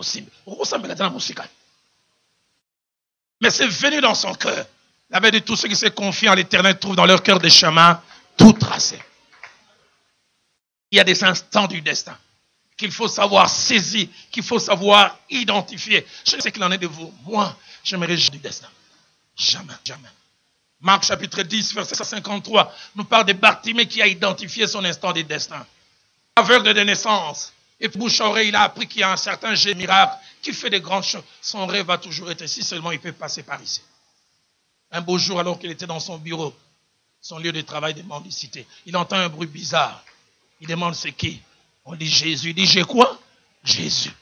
c'est venu dans son cœur. Il avait dit, tous ceux qui se confient en l'Éternel trouvent dans leur cœur des chemins tout tracés. Il y a des instants du destin qu'il faut savoir saisir, qu'il faut savoir identifier. Je ne sais qu'il en est de vous. Moi, je me réjouis du destin. Jamais, jamais. Marc chapitre 10, verset 53, nous parle de Bartimée qui a identifié son instant du destin. Aveugle de naissance. Et bouche-oreille, il a appris qu'il y a un certain génie miracle qui fait des grandes choses. Son rêve va toujours être si seulement il peut passer par ici. Un beau jour, alors qu'il était dans son bureau, son lieu de travail de mendicité, il entend un bruit bizarre. Il demande c'est qui? On dit Jésus. Il dit j'ai quoi? Jésus.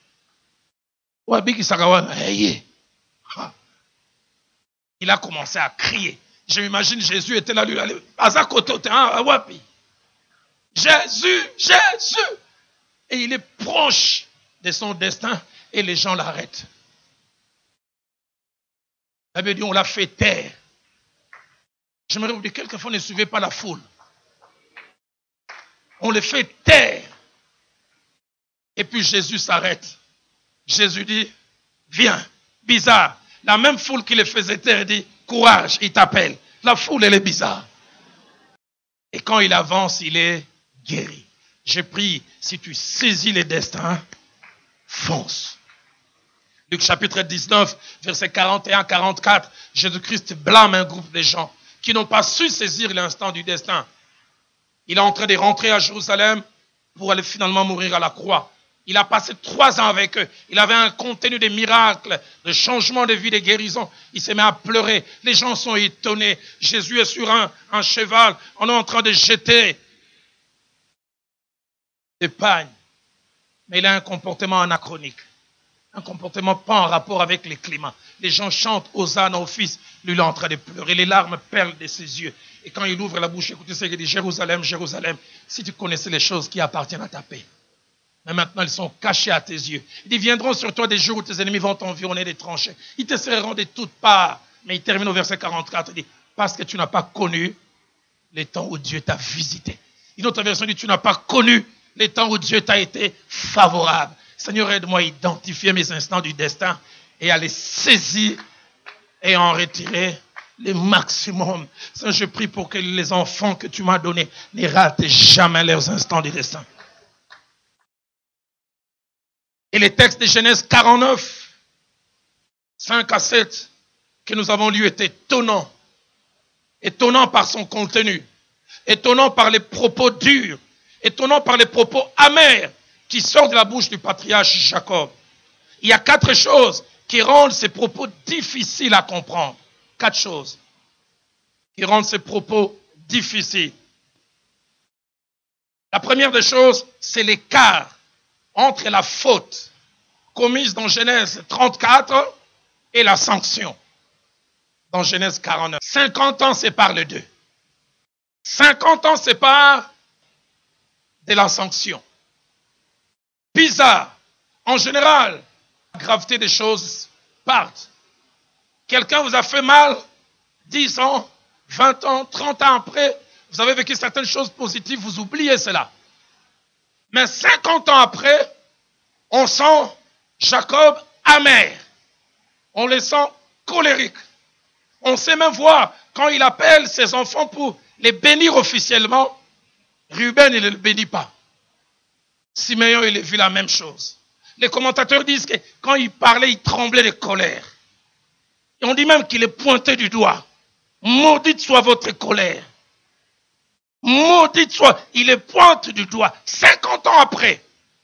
Il a commencé à crier. Je m'imagine Jésus était là, lui, Jésus, Jésus. Et il est proche de son destin et les gens l'arrêtent. La Bible dit on l'a fait taire. J'aimerais vous dire, quelquefois ne suivez pas la foule. On le fait taire. Et puis Jésus s'arrête. Jésus dit, viens, bizarre. La même foule qui le faisait taire dit, courage, il t'appelle. La foule, elle est bizarre. Et quand il avance, il est guéri. Je prie, si tu saisis les destins, fonce. Luc chapitre 19, versets 41-44, Jésus-Christ blâme un groupe de gens qui n'ont pas su saisir l'instant du destin. Il est en train de rentrer à Jérusalem pour aller finalement mourir à la croix. Il a passé 3 ans avec eux. Il avait un contenu de miracles, de changements de vie, de guérisons. Il s'est mis à pleurer. Les gens sont étonnés. Jésus est sur un cheval. On est en train de jeter des pagnes. Mais il a un comportement anachronique. Un comportement pas en rapport avec les climats. Les gens chantent Hosanna au Fils. Lui, il est en train de pleurer. Les larmes perlent de ses yeux. Et quand il ouvre la bouche, écoutez ce qu'il dit, Jérusalem, Jérusalem, si tu connaissais les choses qui appartiennent à ta paix. Mais maintenant, ils sont cachés à tes yeux. Ils viendront sur toi des jours où tes ennemis vont t'environner des tranchées. Ils te serreront de toutes parts. Mais il termine au verset 44, il dit, parce que tu n'as pas connu les temps où Dieu t'a visité. Une autre version dit, tu n'as pas connu les temps où Dieu t'a été favorable. Seigneur, aide-moi à identifier mes instants du destin et à les saisir et en retirer le maximum. Seigneur, je prie pour que les enfants que tu m'as donnés ne ratent jamais leurs instants du destin. Et les textes de Genèse 49, 5 à 7, que nous avons lus étaient étonnants. Étonnants par son contenu. Étonnants par les propos durs. Étonnants par les propos amers qui sortent de la bouche du patriarche Jacob. Il y a 4 choses qui rendent ces propos difficiles à comprendre. 4 choses qui rendent ces propos difficiles. La première des choses, c'est l'écart entre la faute commise dans Genèse 34 et la sanction dans Genèse 49. 50 ans séparent les deux. 50 ans séparent de la sanction. Bizarre. En général, la gravité des choses partent. Quelqu'un vous a fait mal 10 ans, 20 ans, 30 ans après, vous avez vécu certaines choses positives, vous oubliez cela. Mais 50 ans après, on sent Jacob amer. On le sent colérique. On sait même voir, quand il appelle ses enfants pour les bénir officiellement, Ruben, il ne le bénit pas. Siméon, il a vu la même chose. Les commentateurs disent que quand il parlait, il tremblait de colère. Et on dit même qu'il est pointé du doigt. Maudite soit votre colère. Maudite soit, il est pointe du doigt. 50 ans après,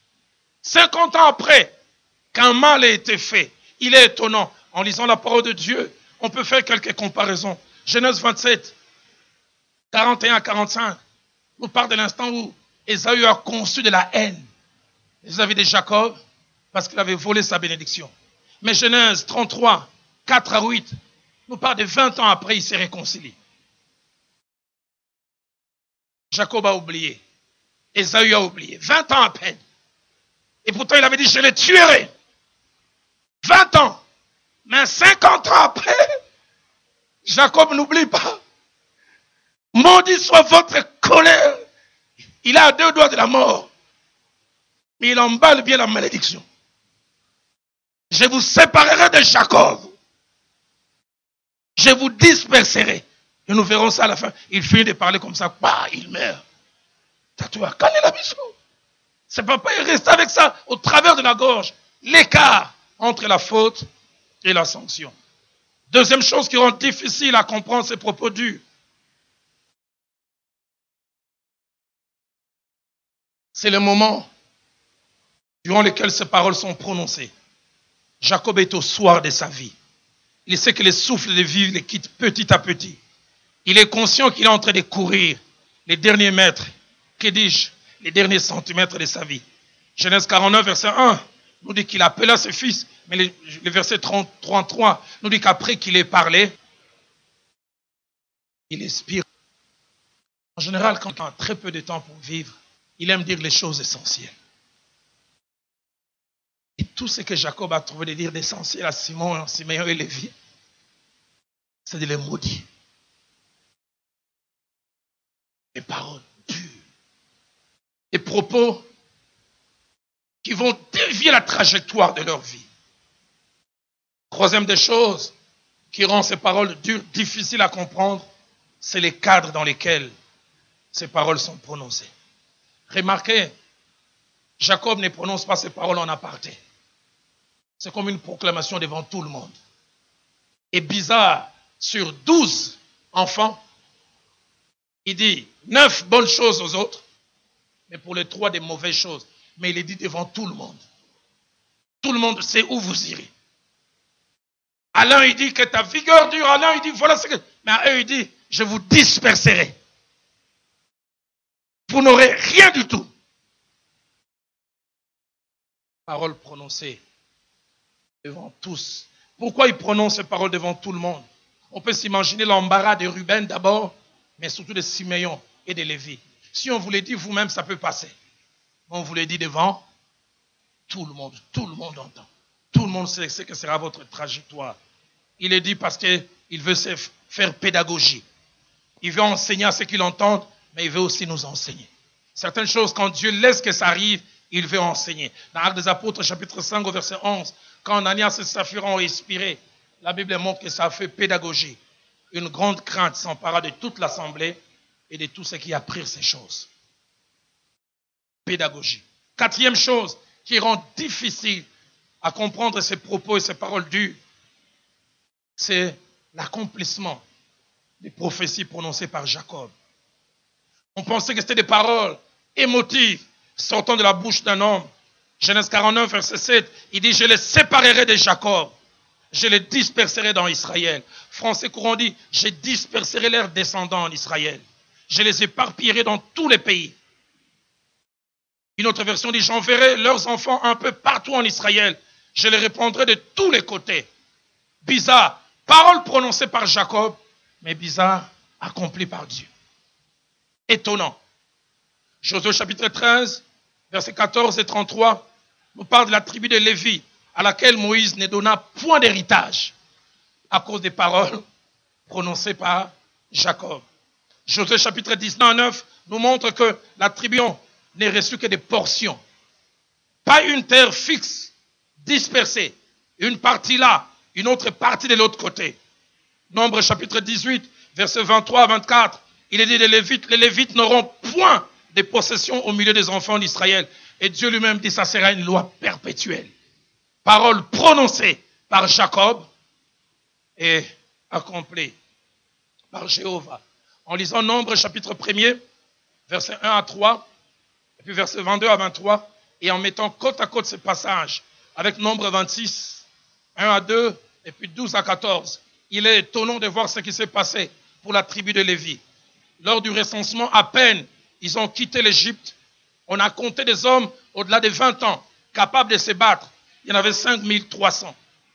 qu'un mal a été fait, il est étonnant. En lisant la parole de Dieu, on peut faire quelques comparaisons. Genèse 27, 41 à 45, nous parle de l'instant où Ésaü a conçu de la haine vis-à-vis de Jacob parce qu'il avait volé sa bénédiction. Mais Genèse 33, 4 à 8, nous parle de 20 ans après, il s'est réconcilié. Jacob a oublié. Ésaü a oublié. 20 ans à peine. Et pourtant, il avait dit, je les tuerai. 20 ans. Mais 50 ans après, Jacob n'oublie pas. Maudit soit votre colère. Il a à 2 doigts de la mort. Mais il emballe bien la malédiction. Je vous séparerai de Jacob. Je vous disperserai. Et nous verrons ça à la fin. Il finit de parler comme ça. Bah, il meurt. Tatou-toi. Quand est la mission? C'est papa, il reste avec ça au travers de la gorge. L'écart entre la faute et la sanction. Deuxième chose qui rend difficile à comprendre ces propos durs. C'est le moment durant lequel ces paroles sont prononcées. Jacob est au soir de sa vie. Il sait que le souffle de vie le quitte petit à petit. Il est conscient qu'il est en train de courir les derniers mètres, que dis-je, les derniers centimètres de sa vie. Genèse 49, verset 1, nous dit qu'il appela ses fils, mais le verset 33 nous dit qu'après qu'il ait parlé, il expire. En général, quand on a très peu de temps pour vivre, il aime dire les choses essentielles. Et tout ce que Jacob a trouvé de dire d'essentiel à Siméon et Lévi, c'est de les maudire. Des paroles dures. Des propos qui vont dévier la trajectoire de leur vie. Troisième des choses qui rend ces paroles dures, difficiles à comprendre, c'est les cadres dans lesquels ces paroles sont prononcées. Remarquez, Jacob ne prononce pas ces paroles en aparté. C'est comme une proclamation devant tout le monde. Et bizarre, sur 12 enfants, il dit 9 bonnes choses aux autres, mais pour les 3 des mauvaises choses. Mais il est dit devant tout le monde. Tout le monde sait où vous irez. À l'un, il dit que ta vigueur dure. À l'un, il dit voilà ce que... Mais à eux, il dit je vous disperserai. Vous n'aurez rien du tout. Parole prononcée devant tous. Pourquoi il prononce ces paroles devant tout le monde? On peut s'imaginer l'embarras de Ruben d'abord, mais surtout de Siméon et de Lévi. Si on vous le dit vous-même, ça peut passer. On vous le dit devant tout le monde. Tout le monde entend. Tout le monde sait ce que sera votre trajectoire. Il est dit parce qu'il veut se faire pédagogie. Il veut enseigner à ceux qui l'entendent, mais il veut aussi nous enseigner. Certaines choses, quand Dieu laisse que ça arrive, il veut enseigner. Dans Actes des Apôtres, chapitre 5, au verset 11, quand Ananias et Saphira ont expiré, la Bible montre que ça a fait pédagogie. Une grande crainte s'empara de toute l'assemblée et de tous ceux qui apprirent ces choses. Pédagogie. Quatrième chose qui rend difficile à comprendre ces propos et ces paroles dures, c'est l'accomplissement des prophéties prononcées par Jacob. On pensait que c'était des paroles émotives sortant de la bouche d'un homme. Genèse 49, verset 7, il dit « Je les séparerai de Jacob, je les disperserai dans Israël. » Français courant dit « Je disperserai leurs descendants en Israël. Je les éparpillerai dans tous les pays. » Une autre version dit « J'enverrai leurs enfants un peu partout en Israël. Je les répandrai de tous les côtés. » Bizarre, parole prononcée par Jacob, mais bizarre, accomplie par Dieu. Étonnant. Josué chapitre 13, versets 14 et 33, nous parle de la tribu de Lévi, à laquelle Moïse ne donna point d'héritage, à cause des paroles prononcées par Jacob. Josué chapitre 19 nous montre que la tribu n'est reçue que des portions. Pas une terre fixe, dispersée. Une partie là, une autre partie de l'autre côté. Nombre chapitre 18, versets 23 à 24, il est dit les Lévites n'auront point de possession au milieu des enfants d'Israël. Et Dieu lui-même dit ça sera une loi perpétuelle. Parole prononcée par Jacob et accomplie par Jéhovah. En lisant Nombre chapitre 1er, versets 1 à 3, et puis versets 22 à 23, et en mettant côte à côte ce passage avec Nombre 26, 1 à 2, et puis 12 à 14, il est étonnant de voir ce qui s'est passé pour la tribu de Lévi. Lors du recensement, à peine ils ont quitté l'Égypte, on a compté des hommes au-delà de 20 ans capables de se battre. Il y en avait 5300.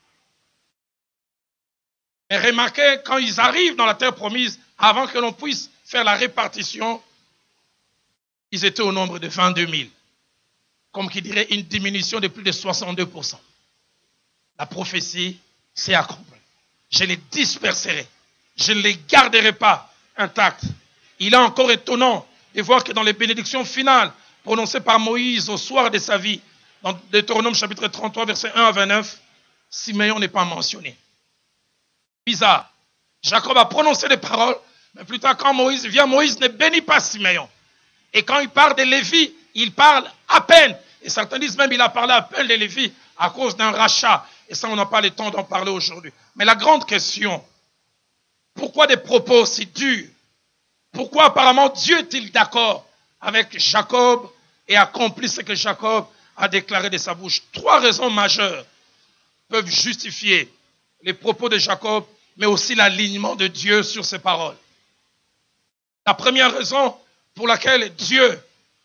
Mais remarquez, quand ils arrivent dans la terre promise, avant que l'on puisse faire la répartition, ils étaient au nombre de 22 000. Comme qui dirait une diminution de plus de 62%. La prophétie s'est accomplie. Je les disperserai. je ne les garderai pas intacts. Il est encore étonnant de voir que dans les bénédictions finales prononcées par Moïse au soir de sa vie, dans Deutéronome chapitre 33, versets 1 à 29, Siméon n'est pas mentionné. Bizarre. Jacob a prononcé des paroles, mais plus tard quand Moïse vient, Moïse ne bénit pas Siméon. Et quand il parle de Lévi, il parle à peine. Et certains disent même qu'il a parlé à peine de Lévi à cause d'un rachat. Et ça, on n'a pas le temps d'en parler aujourd'hui. Mais la grande question, pourquoi des propos si durs? Pourquoi apparemment Dieu est-il d'accord avec Jacob et accomplit ce que Jacob a déclaré de sa bouche? 3 raisons majeures peuvent justifier les propos de Jacob, mais aussi l'alignement de Dieu sur ses paroles. La première raison pour laquelle Dieu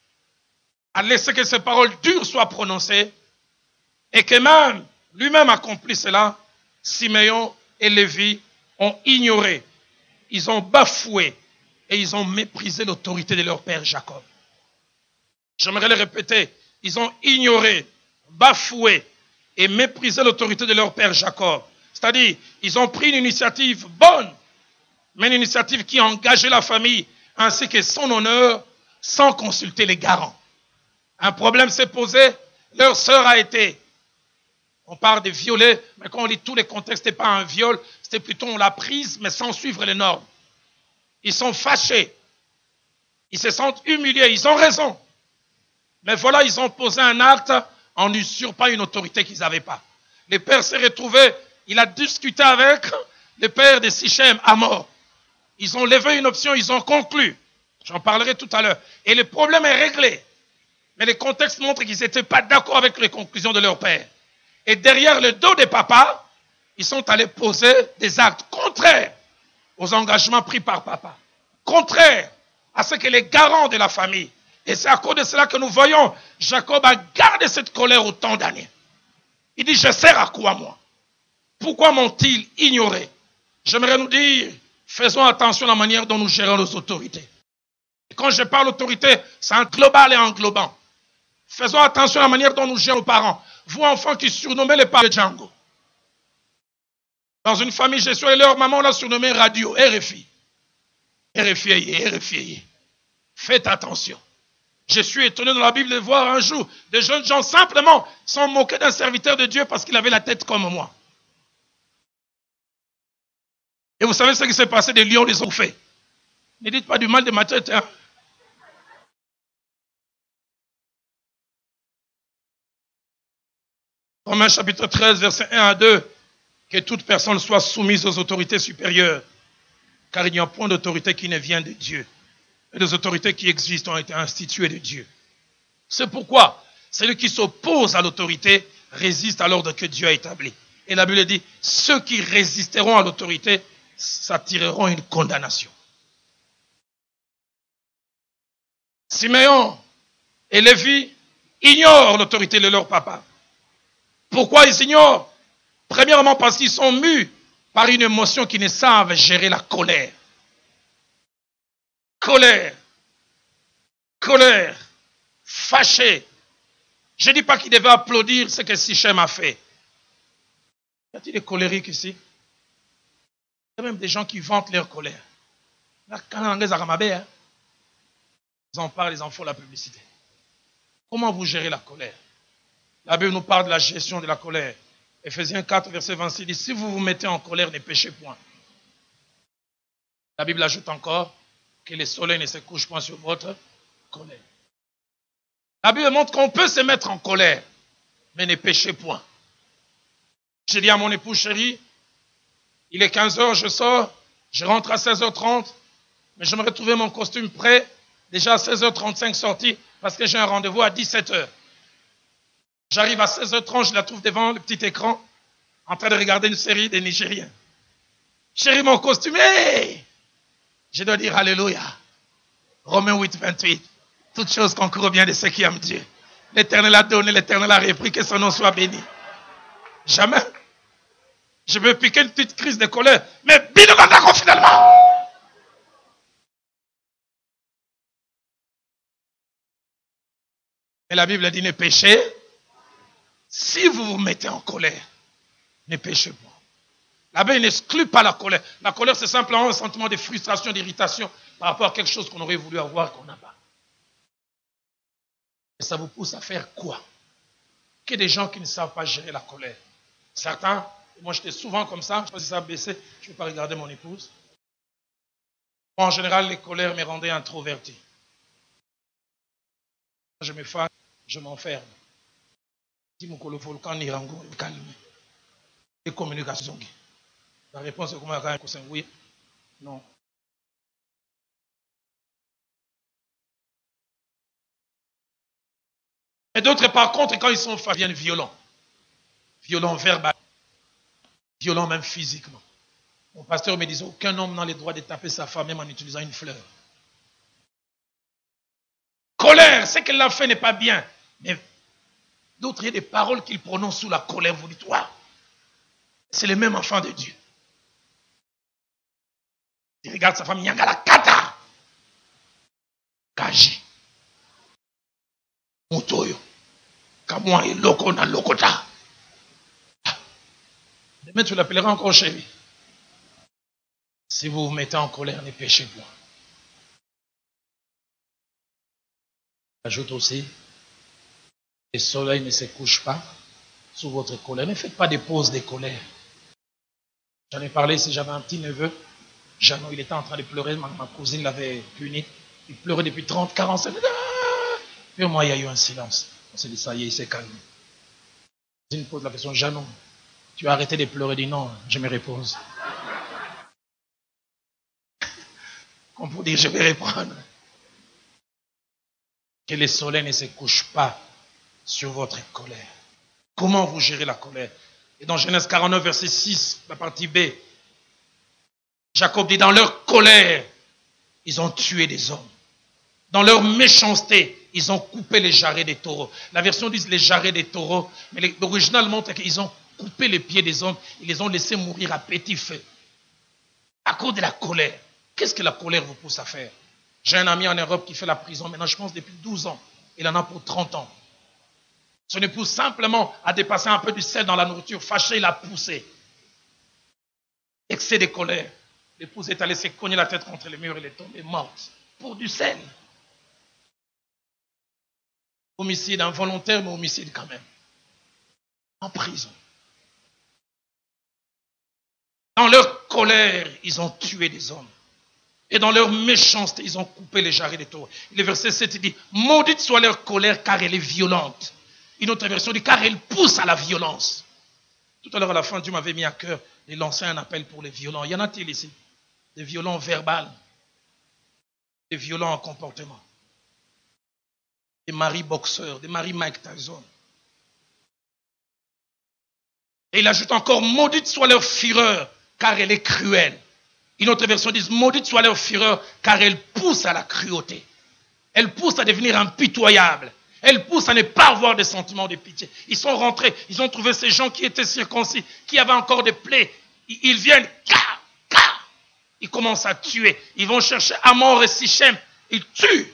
a laissé que ces paroles dures soient prononcées et que même lui-même accomplit cela, Siméon et Lévi ont ignoré, ils ont bafoué et ils ont méprisé l'autorité de leur père Jacob. J'aimerais le répéter, ils ont ignoré, bafoué et méprisé l'autorité de leur père Jacob. C'est-à-dire, ils ont pris une initiative bonne, mais une initiative qui a engagé la famille ainsi que son honneur sans consulter les garants. Un problème s'est posé, leur sœur a été, on parle de violer, mais quand on lit tous les contextes, ce n'était pas un viol, c'était plutôt on l'a prise, mais sans suivre les normes. Ils sont fâchés, ils se sentent humiliés, ils ont raison. Mais voilà, ils ont posé un acte en usurpant une autorité qu'ils n'avaient pas. Le père s'est retrouvé, il a discuté avec le père de Sichem à mort. Ils ont levé une option, ils ont conclu. J'en parlerai tout à l'heure. Et le problème est réglé. Mais le contexte montre qu'ils n'étaient pas d'accord avec les conclusions de leur père. Et derrière le dos des papas, ils sont allés poser des actes contraires aux engagements pris par papa. Contraires à ce que les garants de la famille. Et c'est à cause de cela que nous voyons Jacob a gardé cette colère autant d'années. Il dit, je sers à quoi moi? Pourquoi m'ont-ils ignoré? J'aimerais nous dire, faisons attention à la manière dont nous gérons nos autorités. Et quand je parle d'autorité, c'est un global et englobant. Faisons attention à la manière dont nous gérons nos parents. Vous, enfants qui surnommez les parents de Django. Dans une famille, je suis allé, leur maman l'a surnommé radio, RFI. RFI. Faites attention. Je suis étonné dans la Bible de voir un jour des jeunes gens simplement s'en moquer d'un serviteur de Dieu parce qu'il avait la tête comme moi. Et vous savez ce qui s'est passé, des lions les ont fait. Ne dites pas du mal de ma tête. Hein. Romains chapitre 13, versets 1 à 2. Que toute personne soit soumise aux autorités supérieures. Car il n'y a point d'autorité qui ne vient de Dieu. Et les autorités qui existent ont été instituées de Dieu. C'est pourquoi celui qui s'oppose à l'autorité résiste à l'ordre que Dieu a établi. Et la Bible dit, ceux qui résisteront à l'autorité s'attireront une condamnation. Siméon et Lévi ignorent l'autorité de leur papa. Pourquoi ils ignorent? Premièrement parce qu'ils sont mus par une émotion qui ne savent gérer la colère. Colère, fâché. Je ne dis pas qu'il devait applaudir ce que Sichem a fait. Y a-t-il des colériques ici? Il y a même des gens qui vantent leur colère. Ils en parlent, ils en font la publicité. Comment vous gérez la colère? La Bible nous parle de la gestion de la colère. Ephésiens 4, verset 26 dit, si vous vous mettez en colère, ne péchez point. La Bible ajoute encore que le soleil ne se couche point sur votre colère. La Bible montre qu'on peut se mettre en colère, mais ne péchez point. J'ai dit à mon époux chéri, il est 15h, je sors, je rentre à 16h30, mais je me retrouvais mon costume prêt, déjà à 16h35 sorti, parce que j'ai un rendez-vous à 17h. J'arrive à 16h30, je la trouve devant le petit écran, en train de regarder une série des Nigériens. Chérie, mon costume, hey! Je dois dire Alléluia. Romains 8, 28. Toutes choses concourent bien de ceux qui aiment Dieu. L'Éternel a donné, l'Éternel a repris, que son nom soit béni. Jamais. Je veux piquer une petite crise de colère, mais bino d'accord finalement. Et la Bible dit ne péchez. Si vous vous mettez en colère, ne péchez pas. La Bible n'exclut pas la colère. La colère, c'est simplement un sentiment de frustration, d'irritation par rapport à quelque chose qu'on aurait voulu avoir qu'on n'a pas. Et ça vous pousse à faire quoi? Qu'il y a des gens qui ne savent pas gérer la colère. Certains, moi j'étais souvent comme ça, je ne sais pas si ça a baissé, je ne vais pas regarder mon épouse. Moi, en général, les colères me rendaient introverti. Je me fâche, je m'enferme. Si mon volcan Nirango est calme, et communication. La réponse est comment il y a quand même oui, non. Et d'autres, par contre, quand ils sont fâchés, ils deviennent violents. Violents verbalement. Violents même physiquement. Mon pasteur me disait, aucun homme n'a le droit de taper sa femme même en utilisant une fleur. Colère, ce qu'elle a fait n'est pas bien. Mais d'autres, il y a des paroles qu'il prononce sous la colère. Vous dites, waouh, c'est le même enfant de Dieu. Il regarde sa femme, Nyangala Kata. Kaji. Mutoyo. Kamwa et Loko na Lokota. Demain, tu l'appelleras encore chérie. Si vous vous mettez en colère, ne péchez point. Ajoute aussi, le soleil ne se couche pas sous votre colère. Ne faites pas de pause de colère. J'en ai parlé si j'avais un petit neveu. Jeannot, il était en train de pleurer. Ma cousine l'avait puni. Il pleurait depuis 30, 45 minutes. Puis au moins, il y a eu un silence. On s'est dit, ça y est, il s'est calmé. Je me pose la question, Jeannot, tu as arrêté de pleurer? Il dit non, je me repose. Comme pour dire, je vais reprendre. Que le soleil ne se couche pas sur votre colère. Comment vous gérez la colère? Et dans Genèse 49, verset 6, la partie B, Jacob dit, dans leur colère, ils ont tué des hommes. Dans leur méchanceté, ils ont coupé les jarrets des taureaux. La version dit les jarrets des taureaux, mais l'original montre qu'ils ont coupé les pieds des hommes, ils les ont laissés mourir à petit feu. À cause de la colère. Qu'est-ce que la colère vous pousse à faire? J'ai un ami en Europe qui fait la prison maintenant, je pense, depuis 12 ans. Il en a pour 30 ans. Son épouse simplement a dépassé un peu du sel dans la nourriture. Fâché, il a poussé. Excès de colère. L'épouse est allée se cogner la tête contre le mur et elle est tombée morte. Pour du sel. Homicide involontaire, mais homicide quand même. En prison. Dans leur colère, ils ont tué des hommes. Et dans leur méchanceté, ils ont coupé les jarrets des taureaux. Le verset 7 dit, maudite soit leur colère car elle est violente. Une autre version dit, car elle pousse à la violence. Tout à l'heure, à la fin, Dieu m'avait mis à cœur de lancer un appel pour les violents. Y en a-t-il ici? Des violents verbaux, des violents en comportement, des maris boxeurs, des maris Mike Tyson. Et il ajoute encore, maudite soit leur fureur, car elle est cruelle. Une autre version dit, maudite soit leur fureur, car elle pousse à la cruauté. Elle pousse à devenir impitoyable. Elle pousse à ne pas avoir de sentiments de pitié. Ils sont rentrés, ils ont trouvé ces gens qui étaient circoncis, qui avaient encore des plaies. Ils viennent, ils commencent à tuer. Ils vont chercher Hamor et Sichem. Ils tuent.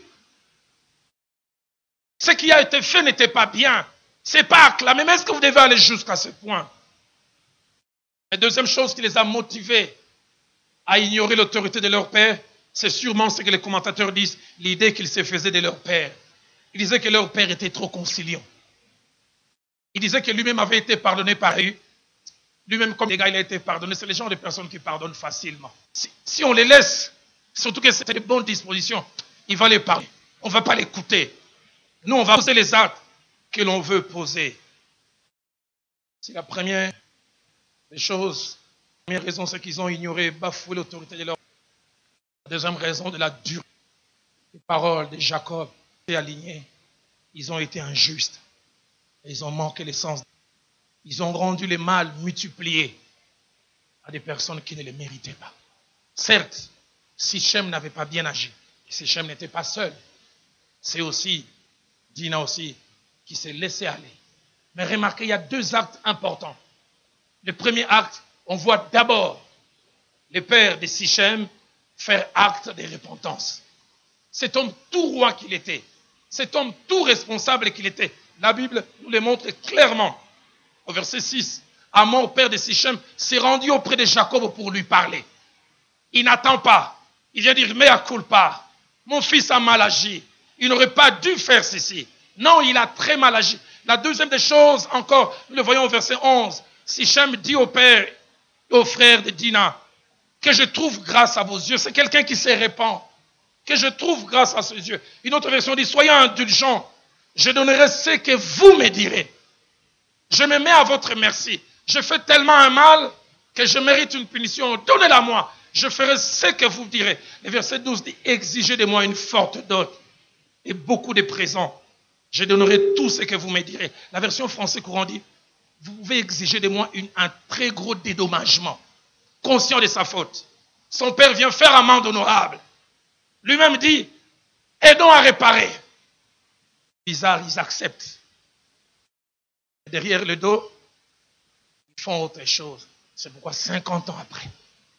Ce qui a été fait n'était pas bien. C'est pas acclamé. Mais est-ce que vous devez aller jusqu'à ce point? La deuxième chose qui les a motivés à ignorer l'autorité de leur père, c'est sûrement ce que les commentateurs disent, l'idée qu'ils se faisaient de leur père. Ils disaient que leur père était trop conciliant. Il disait que lui-même avait été pardonné par eux. Lui-même, comme les gars, il a été pardonné. C'est les gens de personnes qui pardonnent facilement. Si on les laisse, surtout que c'était de bonnes dispositions, il va les parler. On ne va pas l'écouter. Nous, on va poser les actes que l'on veut poser. C'est la première des choses. La première raison, c'est qu'ils ont ignoré, bafoué l'autorité de leur père. La deuxième raison, de la dureté des paroles de Jacob et alignés. Ils ont été injustes. Ils ont manqué le sens. Ils ont rendu le mal multiplié à des personnes qui ne le méritaient pas. Certes, Sichem n'avait pas bien agi. Sichem n'était pas seul. C'est aussi, Dina aussi, qui s'est laissé aller. Mais remarquez, il y a deux actes importants. Le premier acte, on voit d'abord le père de Sichem faire acte de repentance. Cet homme tout roi qu'il était, cet homme tout responsable qu'il était, la Bible nous le montre clairement. Au verset 6, Hamor, père de Sichem, s'est rendu auprès de Jacob pour lui parler. Il n'attend pas. Il vient dire, mea culpa. Mon fils a mal agi. Il n'aurait pas dû faire ceci. Non, il a très mal agi. La deuxième des choses, encore, nous le voyons au verset 11. Sichem dit au père et au frère de Dina, que je trouve grâce à vos yeux. C'est quelqu'un qui se répand. Que je trouve grâce à ses yeux. Une autre version dit, soyez indulgents. Je donnerai ce que vous me direz. Je me mets à votre merci. Je fais tellement un mal que je mérite une punition. Donnez-la moi. Je ferai ce que vous direz. Le verset 12 dit, exigez de moi une forte dot et beaucoup de présents. Je donnerai tout ce que vous me direz. La version française courant dit, vous pouvez exiger de moi un très gros dédommagement. Conscient de sa faute. Son père vient faire amende honorable. Lui-même dit, aidons à réparer. Bizarre, ils acceptent. Derrière le dos, ils font autre chose. C'est pourquoi 50 ans après,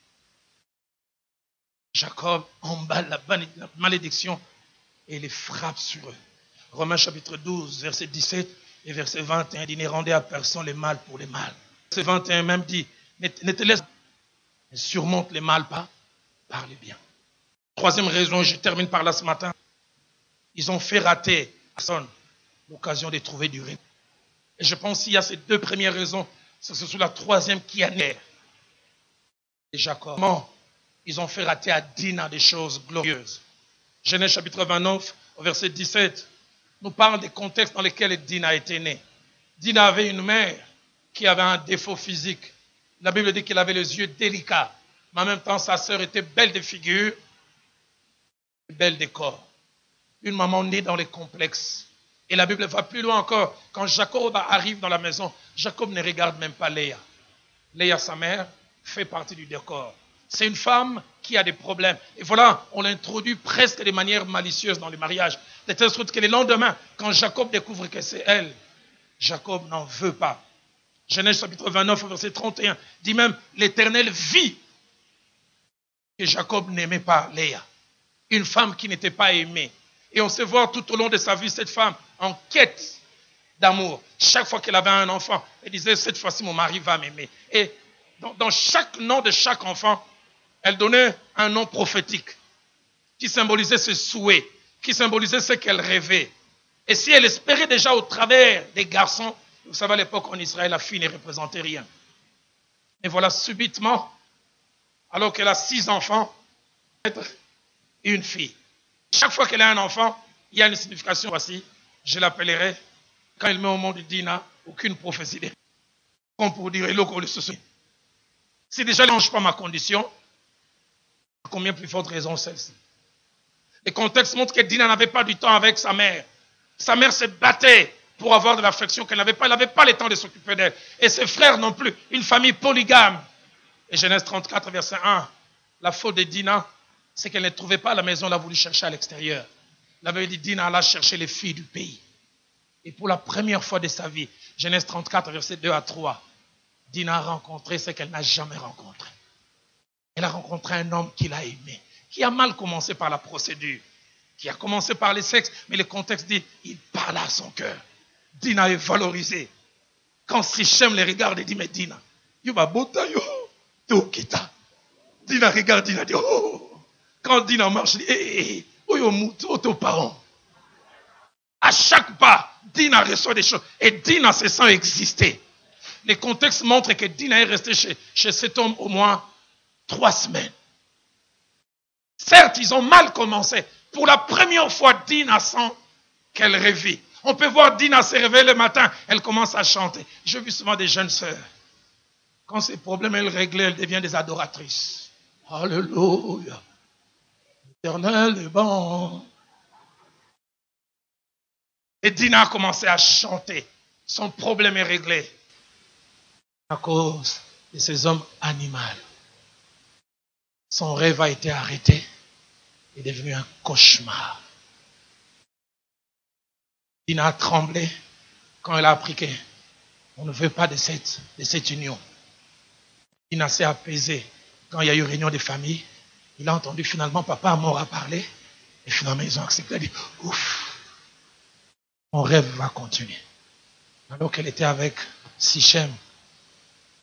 Jacob emballe la malédiction et les frappe sur eux. Romains chapitre 12, verset 17 et verset 21 dit, ne rendez à personne le mal pour le mal. Verset 21 même dit, ne te laisse pas, mais surmonte le mal par le bien. Troisième raison, je termine par là ce matin. Ils ont fait rater à personne l'occasion de trouver du repos. Et je pense qu'il y a ces deux premières raisons, c'est sur la troisième qui a né. Et Jacob, ils ont fait rater à Dina des choses glorieuses. Genèse chapitre 29, au verset 17, nous parle des contextes dans lesquels Dina était née. Dina avait une mère qui avait un défaut physique. La Bible dit qu'elle avait les yeux délicats, mais en même temps sa sœur était belle de figure, belle de corps. Une maman née dans les complexes. Et la Bible va plus loin encore. Quand Jacob arrive dans la maison, Jacob ne regarde même pas Léa. Léa, sa mère, fait partie du décor. C'est une femme qui a des problèmes. Et voilà, on l'introduit presque de manière malicieuse dans le mariage. De telle sorte que le lendemain, quand Jacob découvre que c'est elle, Jacob n'en veut pas. Genèse chapitre 29, verset 31, dit même, l'Éternel vit que Jacob n'aimait pas Léa. Une femme qui n'était pas aimée. Et on sait voir tout au long de sa vie cette femme en quête d'amour. Chaque fois qu'elle avait un enfant, elle disait, cette fois-ci mon mari va m'aimer. Et dans chaque nom de chaque enfant, elle donnait un nom prophétique qui symbolisait ses souhaits, qui symbolisait ce qu'elle rêvait. Et si elle espérait déjà au travers des garçons, vous savez à l'époque en Israël, la fille ne représentait rien. Et voilà subitement, alors qu'elle a 6 enfants, une fille. Chaque fois qu'elle a un enfant, il y a une signification. Voici, je l'appellerai, quand elle met au monde Dina, aucune prophétie. Comme pour dire, si déjà elle ne change pas ma condition, combien plus forte raison celle-ci. Le contexte montre que Dina n'avait pas du temps avec sa mère. Sa mère se battait pour avoir de l'affection qu'elle n'avait pas. Elle n'avait pas le temps de s'occuper d'elle. Et ses frères non plus. Une famille polygame. Et Genèse 34, verset 1, la faute de Dina, c'est qu'elle ne trouvait pas à la maison, elle a voulu chercher à l'extérieur. La Bible dit, Dina alla chercher les filles du pays. Et pour la première fois de sa vie, Genèse 34, verset 2 à 3, Dina a rencontré ce qu'elle n'a jamais rencontré. Elle a rencontré un homme qui l'a aimé, qui a mal commencé par la procédure, qui a commencé par le sexe, mais le contexte dit, il parla à son cœur. Dina est valorisée. Quand Sichem le regarde, il dit, mais Dina, Dina regarde, Dina dit, oh. Quand Dina marche, il dit, parents. À chaque pas, Dina reçoit des choses. Et Dina se sent exister. Le contexte montre que Dina est restée chez cet homme au moins 3 semaines. Certes, ils ont mal commencé. Pour la première fois, Dina sent qu'elle rêvit. On peut voir Dina se réveiller le matin, elle commence à chanter. J'ai vu souvent des jeunes sœurs. Quand ces problèmes, elles règlent, elles deviennent des adoratrices. Alléluia. L'Éternel est bon. Et Dina a commencé à chanter. Son problème est réglé. À cause de ces hommes animaux. Son rêve a été arrêté. Il est devenu un cauchemar. Dina a tremblé quand elle a appris qu'on ne veut pas de cette union. Dina s'est apaisée quand il y a eu réunion des familles. Il a entendu finalement papa Hamor a parlé. Et finalement ils ont accepté. Il a dit, ouf, mon rêve va continuer. Alors qu'elle était avec Sichem,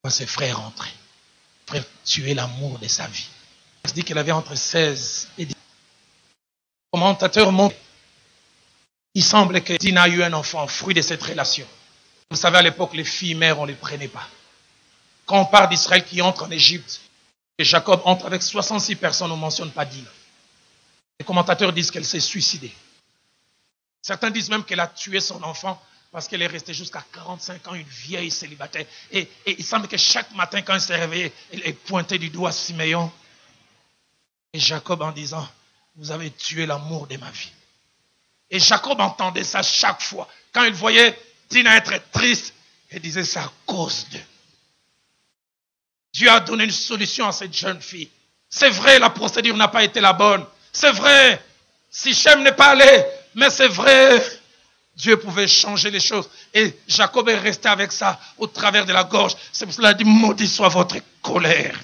ses frères entraient. Frère tuer l'amour de sa vie. Il dit qu'elle avait entre 16 et 10. Le commentateur montre. Il semble que Dina a eu un enfant, fruit de cette relation. Vous savez, à l'époque, les filles mères, on ne les prenait pas. Quand on parle d'Israël qui entre en Égypte, et Jacob entre avec 66 personnes, on ne mentionne pas Dina. Les commentateurs disent qu'elle s'est suicidée. Certains disent même qu'elle a tué son enfant parce qu'elle est restée jusqu'à 45 ans, une vieille célibataire. Et il semble que chaque matin, quand elle s'est réveillée, elle pointait du doigt Siméon et Jacob en disant, vous avez tué l'amour de ma vie. Et Jacob entendait ça chaque fois. Quand il voyait Dina être triste, il disait, c'est à cause d'eux. Dieu a donné une solution à cette jeune fille. C'est vrai, la procédure n'a pas été la bonne. C'est vrai, Sichem n'est pas allé. Mais c'est vrai, Dieu pouvait changer les choses. Et Jacob est resté avec ça au travers de la gorge. C'est pour cela qu'il a dit, maudit soit votre colère.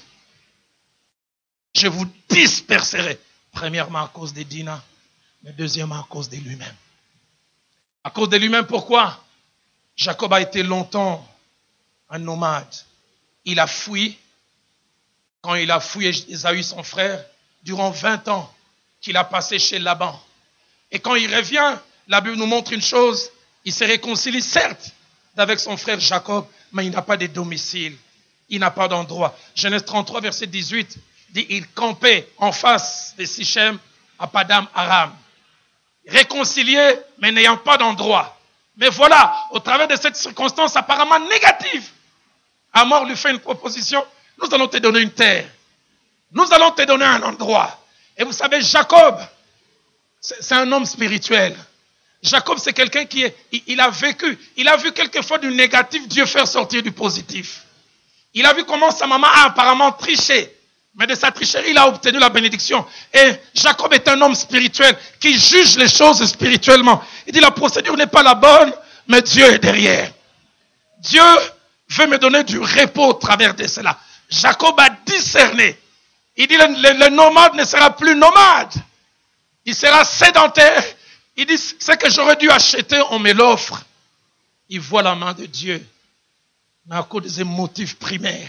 Je vous disperserai. Premièrement à cause de Dina, mais deuxièmement à cause de lui-même. À cause de lui-même, pourquoi? Jacob a été longtemps un nomade. Il a fui. Quand il a fui Ésaü, son frère, durant 20 ans qu'il a passé chez Laban. Et quand il revient, la Bible nous montre une chose. Il se réconcilie certes avec son frère Jacob, mais il n'a pas de domicile. Il n'a pas d'endroit. Genèse 33, verset 18, dit il campait en face de Sichem à Padam Aram. Réconcilié, mais n'ayant pas d'endroit. Mais voilà, au travers de cette circonstance apparemment négative, Hamor lui fait une proposition. Nous allons te donner une terre. Nous allons te donner un endroit. Et vous savez, Jacob, c'est un homme spirituel. Jacob, c'est quelqu'un il a vécu. Il a vu quelquefois du négatif, Dieu faire sortir du positif. Il a vu comment sa maman a apparemment triché. Mais de sa tricherie, il a obtenu la bénédiction. Et Jacob est un homme spirituel qui juge les choses spirituellement. Il dit la procédure n'est pas la bonne, mais Dieu est derrière. Dieu veut me donner du repos au travers de cela. Jacob a discerné. Il dit le nomade ne sera plus nomade. Il sera sédentaire. Il dit ce que j'aurais dû acheter, on me l'offre. Il voit la main de Dieu. Mais à cause des motifs primaires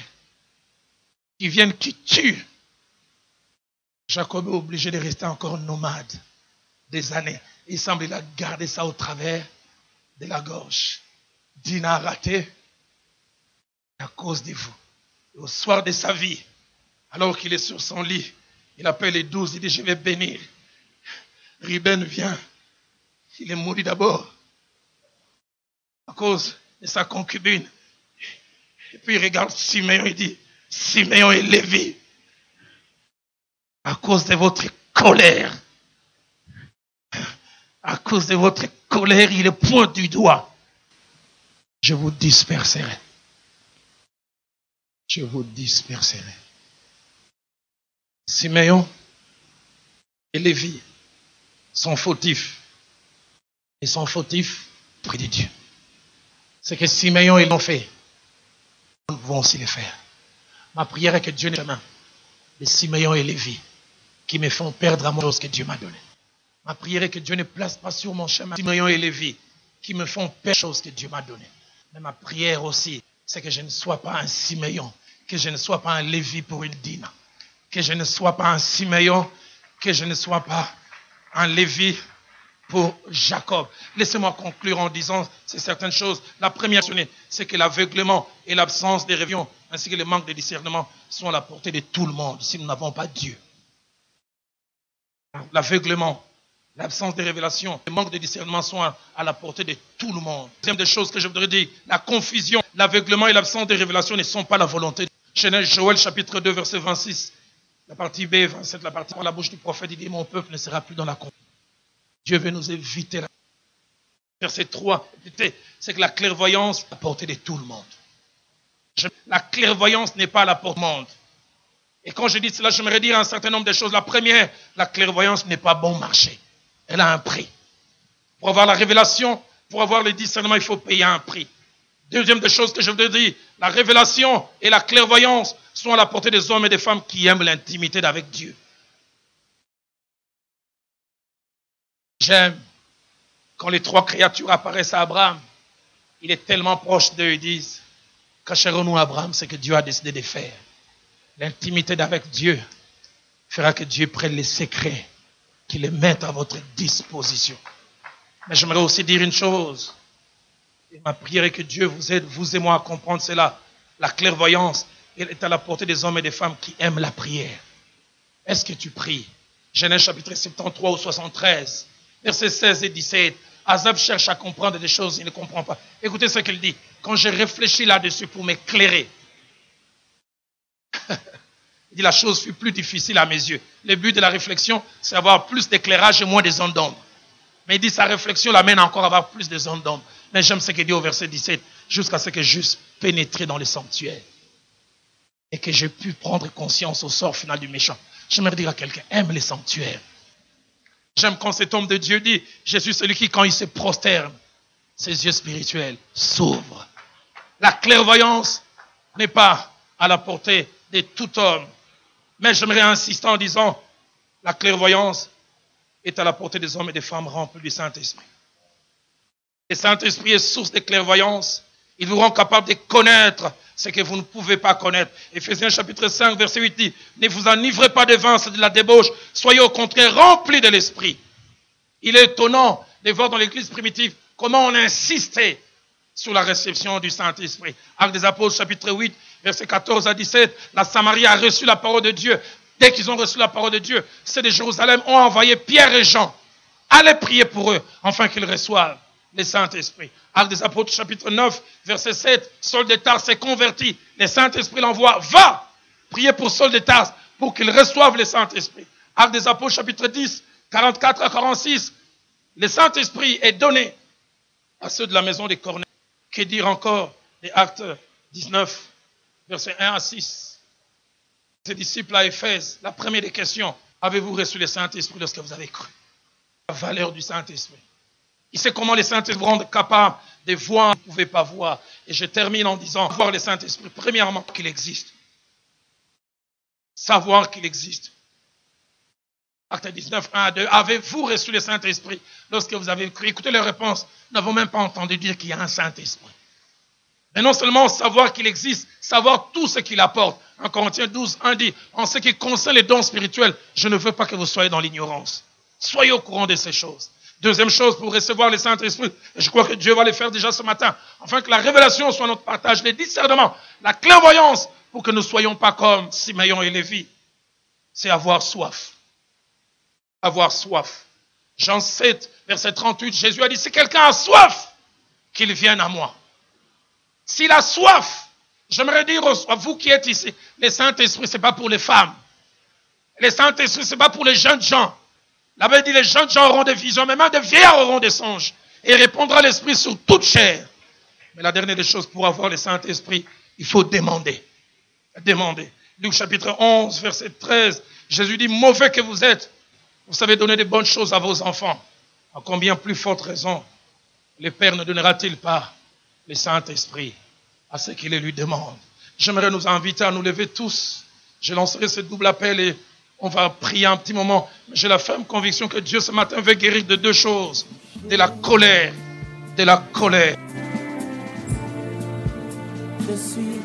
qui tuent, Jacob est obligé de rester encore nomade des années. Il semble qu'il a gardé ça au travers de la gorge. Dina a raté à cause de vous. Et au soir de sa vie, alors qu'il est sur son lit, il appelle les 12, il dit je vais bénir. Ruben vient. Il est mort d'abord à cause de sa concubine. Et puis il regarde Siméon, il dit, Siméon et Lévi, à cause de votre colère, à cause de votre colère, il est pointe du doigt. Je vous disperserai. Je vous disperserai. Siméon et Lévi sont fautifs. Ils sont fautifs près de Dieu. C'est que Siméon ils l'ont fait. Nous pouvons aussi le faire. Ma prière est que Dieu n'ait pas de Siméon et Lévi qui me font perdre la chose que Dieu m'a donnée. Ma prière est que Dieu ne place pas sur mon chemin Siméon et Lévi qui me font perdre la chose que Dieu m'a donnée. Mais ma prière aussi, c'est que je ne sois pas un Siméon, que je ne sois pas un Lévi pour une Dina, que je ne sois pas un Siméon, que je ne sois pas un Lévi pour Jacob. Laissez-moi conclure en disant ces certaines choses. La première, c'est que l'aveuglement et l'absence des révélations, ainsi que le manque de discernement, sont à la portée de tout le monde si nous n'avons pas Dieu. L'aveuglement, l'absence des révélations, le manque de discernement sont à la portée de tout le monde. Deuxième des choses que je voudrais dire, la confusion, l'aveuglement et l'absence des révélations ne sont pas la volonté de Dieu. Joël chapitre 2 verset 26, la partie B, 27, la partie par la bouche du prophète, il dit mon peuple ne sera plus dans la confusion. Dieu veut nous éviter. Verset 3, c'est que la clairvoyance est à la portée de tout le monde. La clairvoyance n'est pas à la portée du monde. Et quand je dis cela, j'aimerais dire un certain nombre de choses. La première, la clairvoyance n'est pas bon marché. Elle a un prix. Pour avoir la révélation, pour avoir le discernement, il faut payer un prix. Deuxième des choses que je voudrais dire, la révélation et la clairvoyance sont à la portée des hommes et des femmes qui aiment l'intimité avec Dieu. J'aime quand les trois créatures apparaissent à Abraham. Il est tellement proche d'eux, ils disent, Cacherons-nous à Abraham ce que Dieu a décidé de faire. L'intimité avec Dieu fera que Dieu prenne les secrets, qu'il les mette à votre disposition. Mais j'aimerais aussi dire une chose. Et ma prière est que Dieu vous aide, vous et moi, à comprendre cela. La clairvoyance, elle est à la portée des hommes et des femmes qui aiment la prière. Est-ce que tu pries? Genèse chapitre 73 ou 73, versets 16 et 17. Azab cherche à comprendre des choses, il ne comprend pas. Écoutez ce qu'il dit. Quand j'ai réfléchi là-dessus pour m'éclairer, il dit la chose fut plus difficile à mes yeux. Le but de la réflexion, c'est avoir plus d'éclairage et moins de zones d'ombre. Mais il dit sa réflexion l'amène encore à avoir plus de zones d'ombre. Mais j'aime ce qu'il dit au verset 17, jusqu'à ce que j'eusse pénétré dans le sanctuaire et que j'ai pu prendre conscience au sort final du méchant. J'aimerais dire à quelqu'un, aime les sanctuaires. J'aime quand cet homme de Dieu dit, je suis celui qui, quand il se prosterne, ses yeux spirituels s'ouvrent. La clairvoyance n'est pas à la portée de tout homme. Mais j'aimerais insister en disant, la clairvoyance est à la portée des hommes et des femmes remplis du Saint-Esprit. Le Saint-Esprit est source de clairvoyance. Il vous rend capable de connaître ce que vous ne pouvez pas connaître. Éphésiens chapitre 5, verset 8 dit, ne vous enivrez pas de vin, c'est de la débauche. Soyez au contraire remplis de l'Esprit. Il est étonnant de voir dans l'Église primitive comment on insistait sur la réception du Saint-Esprit. Actes des Apôtres chapitre 8, verset 14 à 17, la Samarie a reçu la parole de Dieu. Dès qu'ils ont reçu la parole de Dieu, ceux de Jérusalem ont envoyé Pierre et Jean. Allez prier pour eux, afin qu'ils reçoivent le Saint-Esprit. Actes des Apôtres, chapitre 9, verset 7, Saul de Tarse s'est converti. Le Saint-Esprit l'envoie. Va prier pour Saul de Tarse pour qu'il reçoive le Saint-Esprit. Actes des Apôtres, chapitre 10, 44 à 46. Le Saint-Esprit est donné à ceux de la maison des Cornelies. Que dire encore des Actes 19, verset 1 à 6. Ces disciples à Éphèse, la première des questions, avez-vous reçu le Saint-Esprit lorsque vous avez cru? La valeur du Saint-Esprit. Il sait comment les Saint-Esprit vous rendent capable de voir ce que vous ne pouvez pas voir. Et je termine en disant, voir le Saint-Esprit, premièrement, qu'il existe. Savoir qu'il existe. Acte 19, 1 à 2. Avez-vous reçu le Saint-Esprit lorsque vous avez cru? Écoutez les réponses. Nous n'avons même pas entendu dire qu'il y a un Saint-Esprit. Mais non seulement savoir qu'il existe, savoir tout ce qu'il apporte. En Corinthiens 12, 1 dit, en ce qui concerne les dons spirituels, je ne veux pas que vous soyez dans l'ignorance. Soyez au courant de ces choses. Deuxième chose, pour recevoir le Saint-Esprit, et je crois que Dieu va le faire déjà ce matin, afin que la révélation soit notre partage, le discernement, la clairvoyance, pour que nous ne soyons pas comme Simeon et Lévi. C'est avoir soif. Avoir soif. Jean 7, verset 38, Jésus a dit, si quelqu'un a soif, qu'il vienne à moi. S'il a soif, j'aimerais dire à vous qui êtes ici, le Saint-Esprit, ce n'est pas pour les femmes. Le Saint-Esprit, ce n'est pas pour les jeunes gens. La Bible dit, les jeunes gens auront des visions, mais même des vieillards auront des songes. Et répondra l'Esprit sur toute chair. Mais la dernière des choses, pour avoir le Saint-Esprit, il faut demander. Demander. Luc chapitre 11, verset 13, Jésus dit, mauvais que vous êtes, vous savez donner de bonnes choses à vos enfants. À combien plus forte raison, le Père ne donnera-t-il pas le Saint-Esprit à ceux qui le lui demandent? J'aimerais nous inviter à nous lever tous. Je lancerai ce double appel et on va prier un petit moment. J'ai la ferme conviction que Dieu ce matin veut guérir de deux choses. De la colère. De la colère. Je suis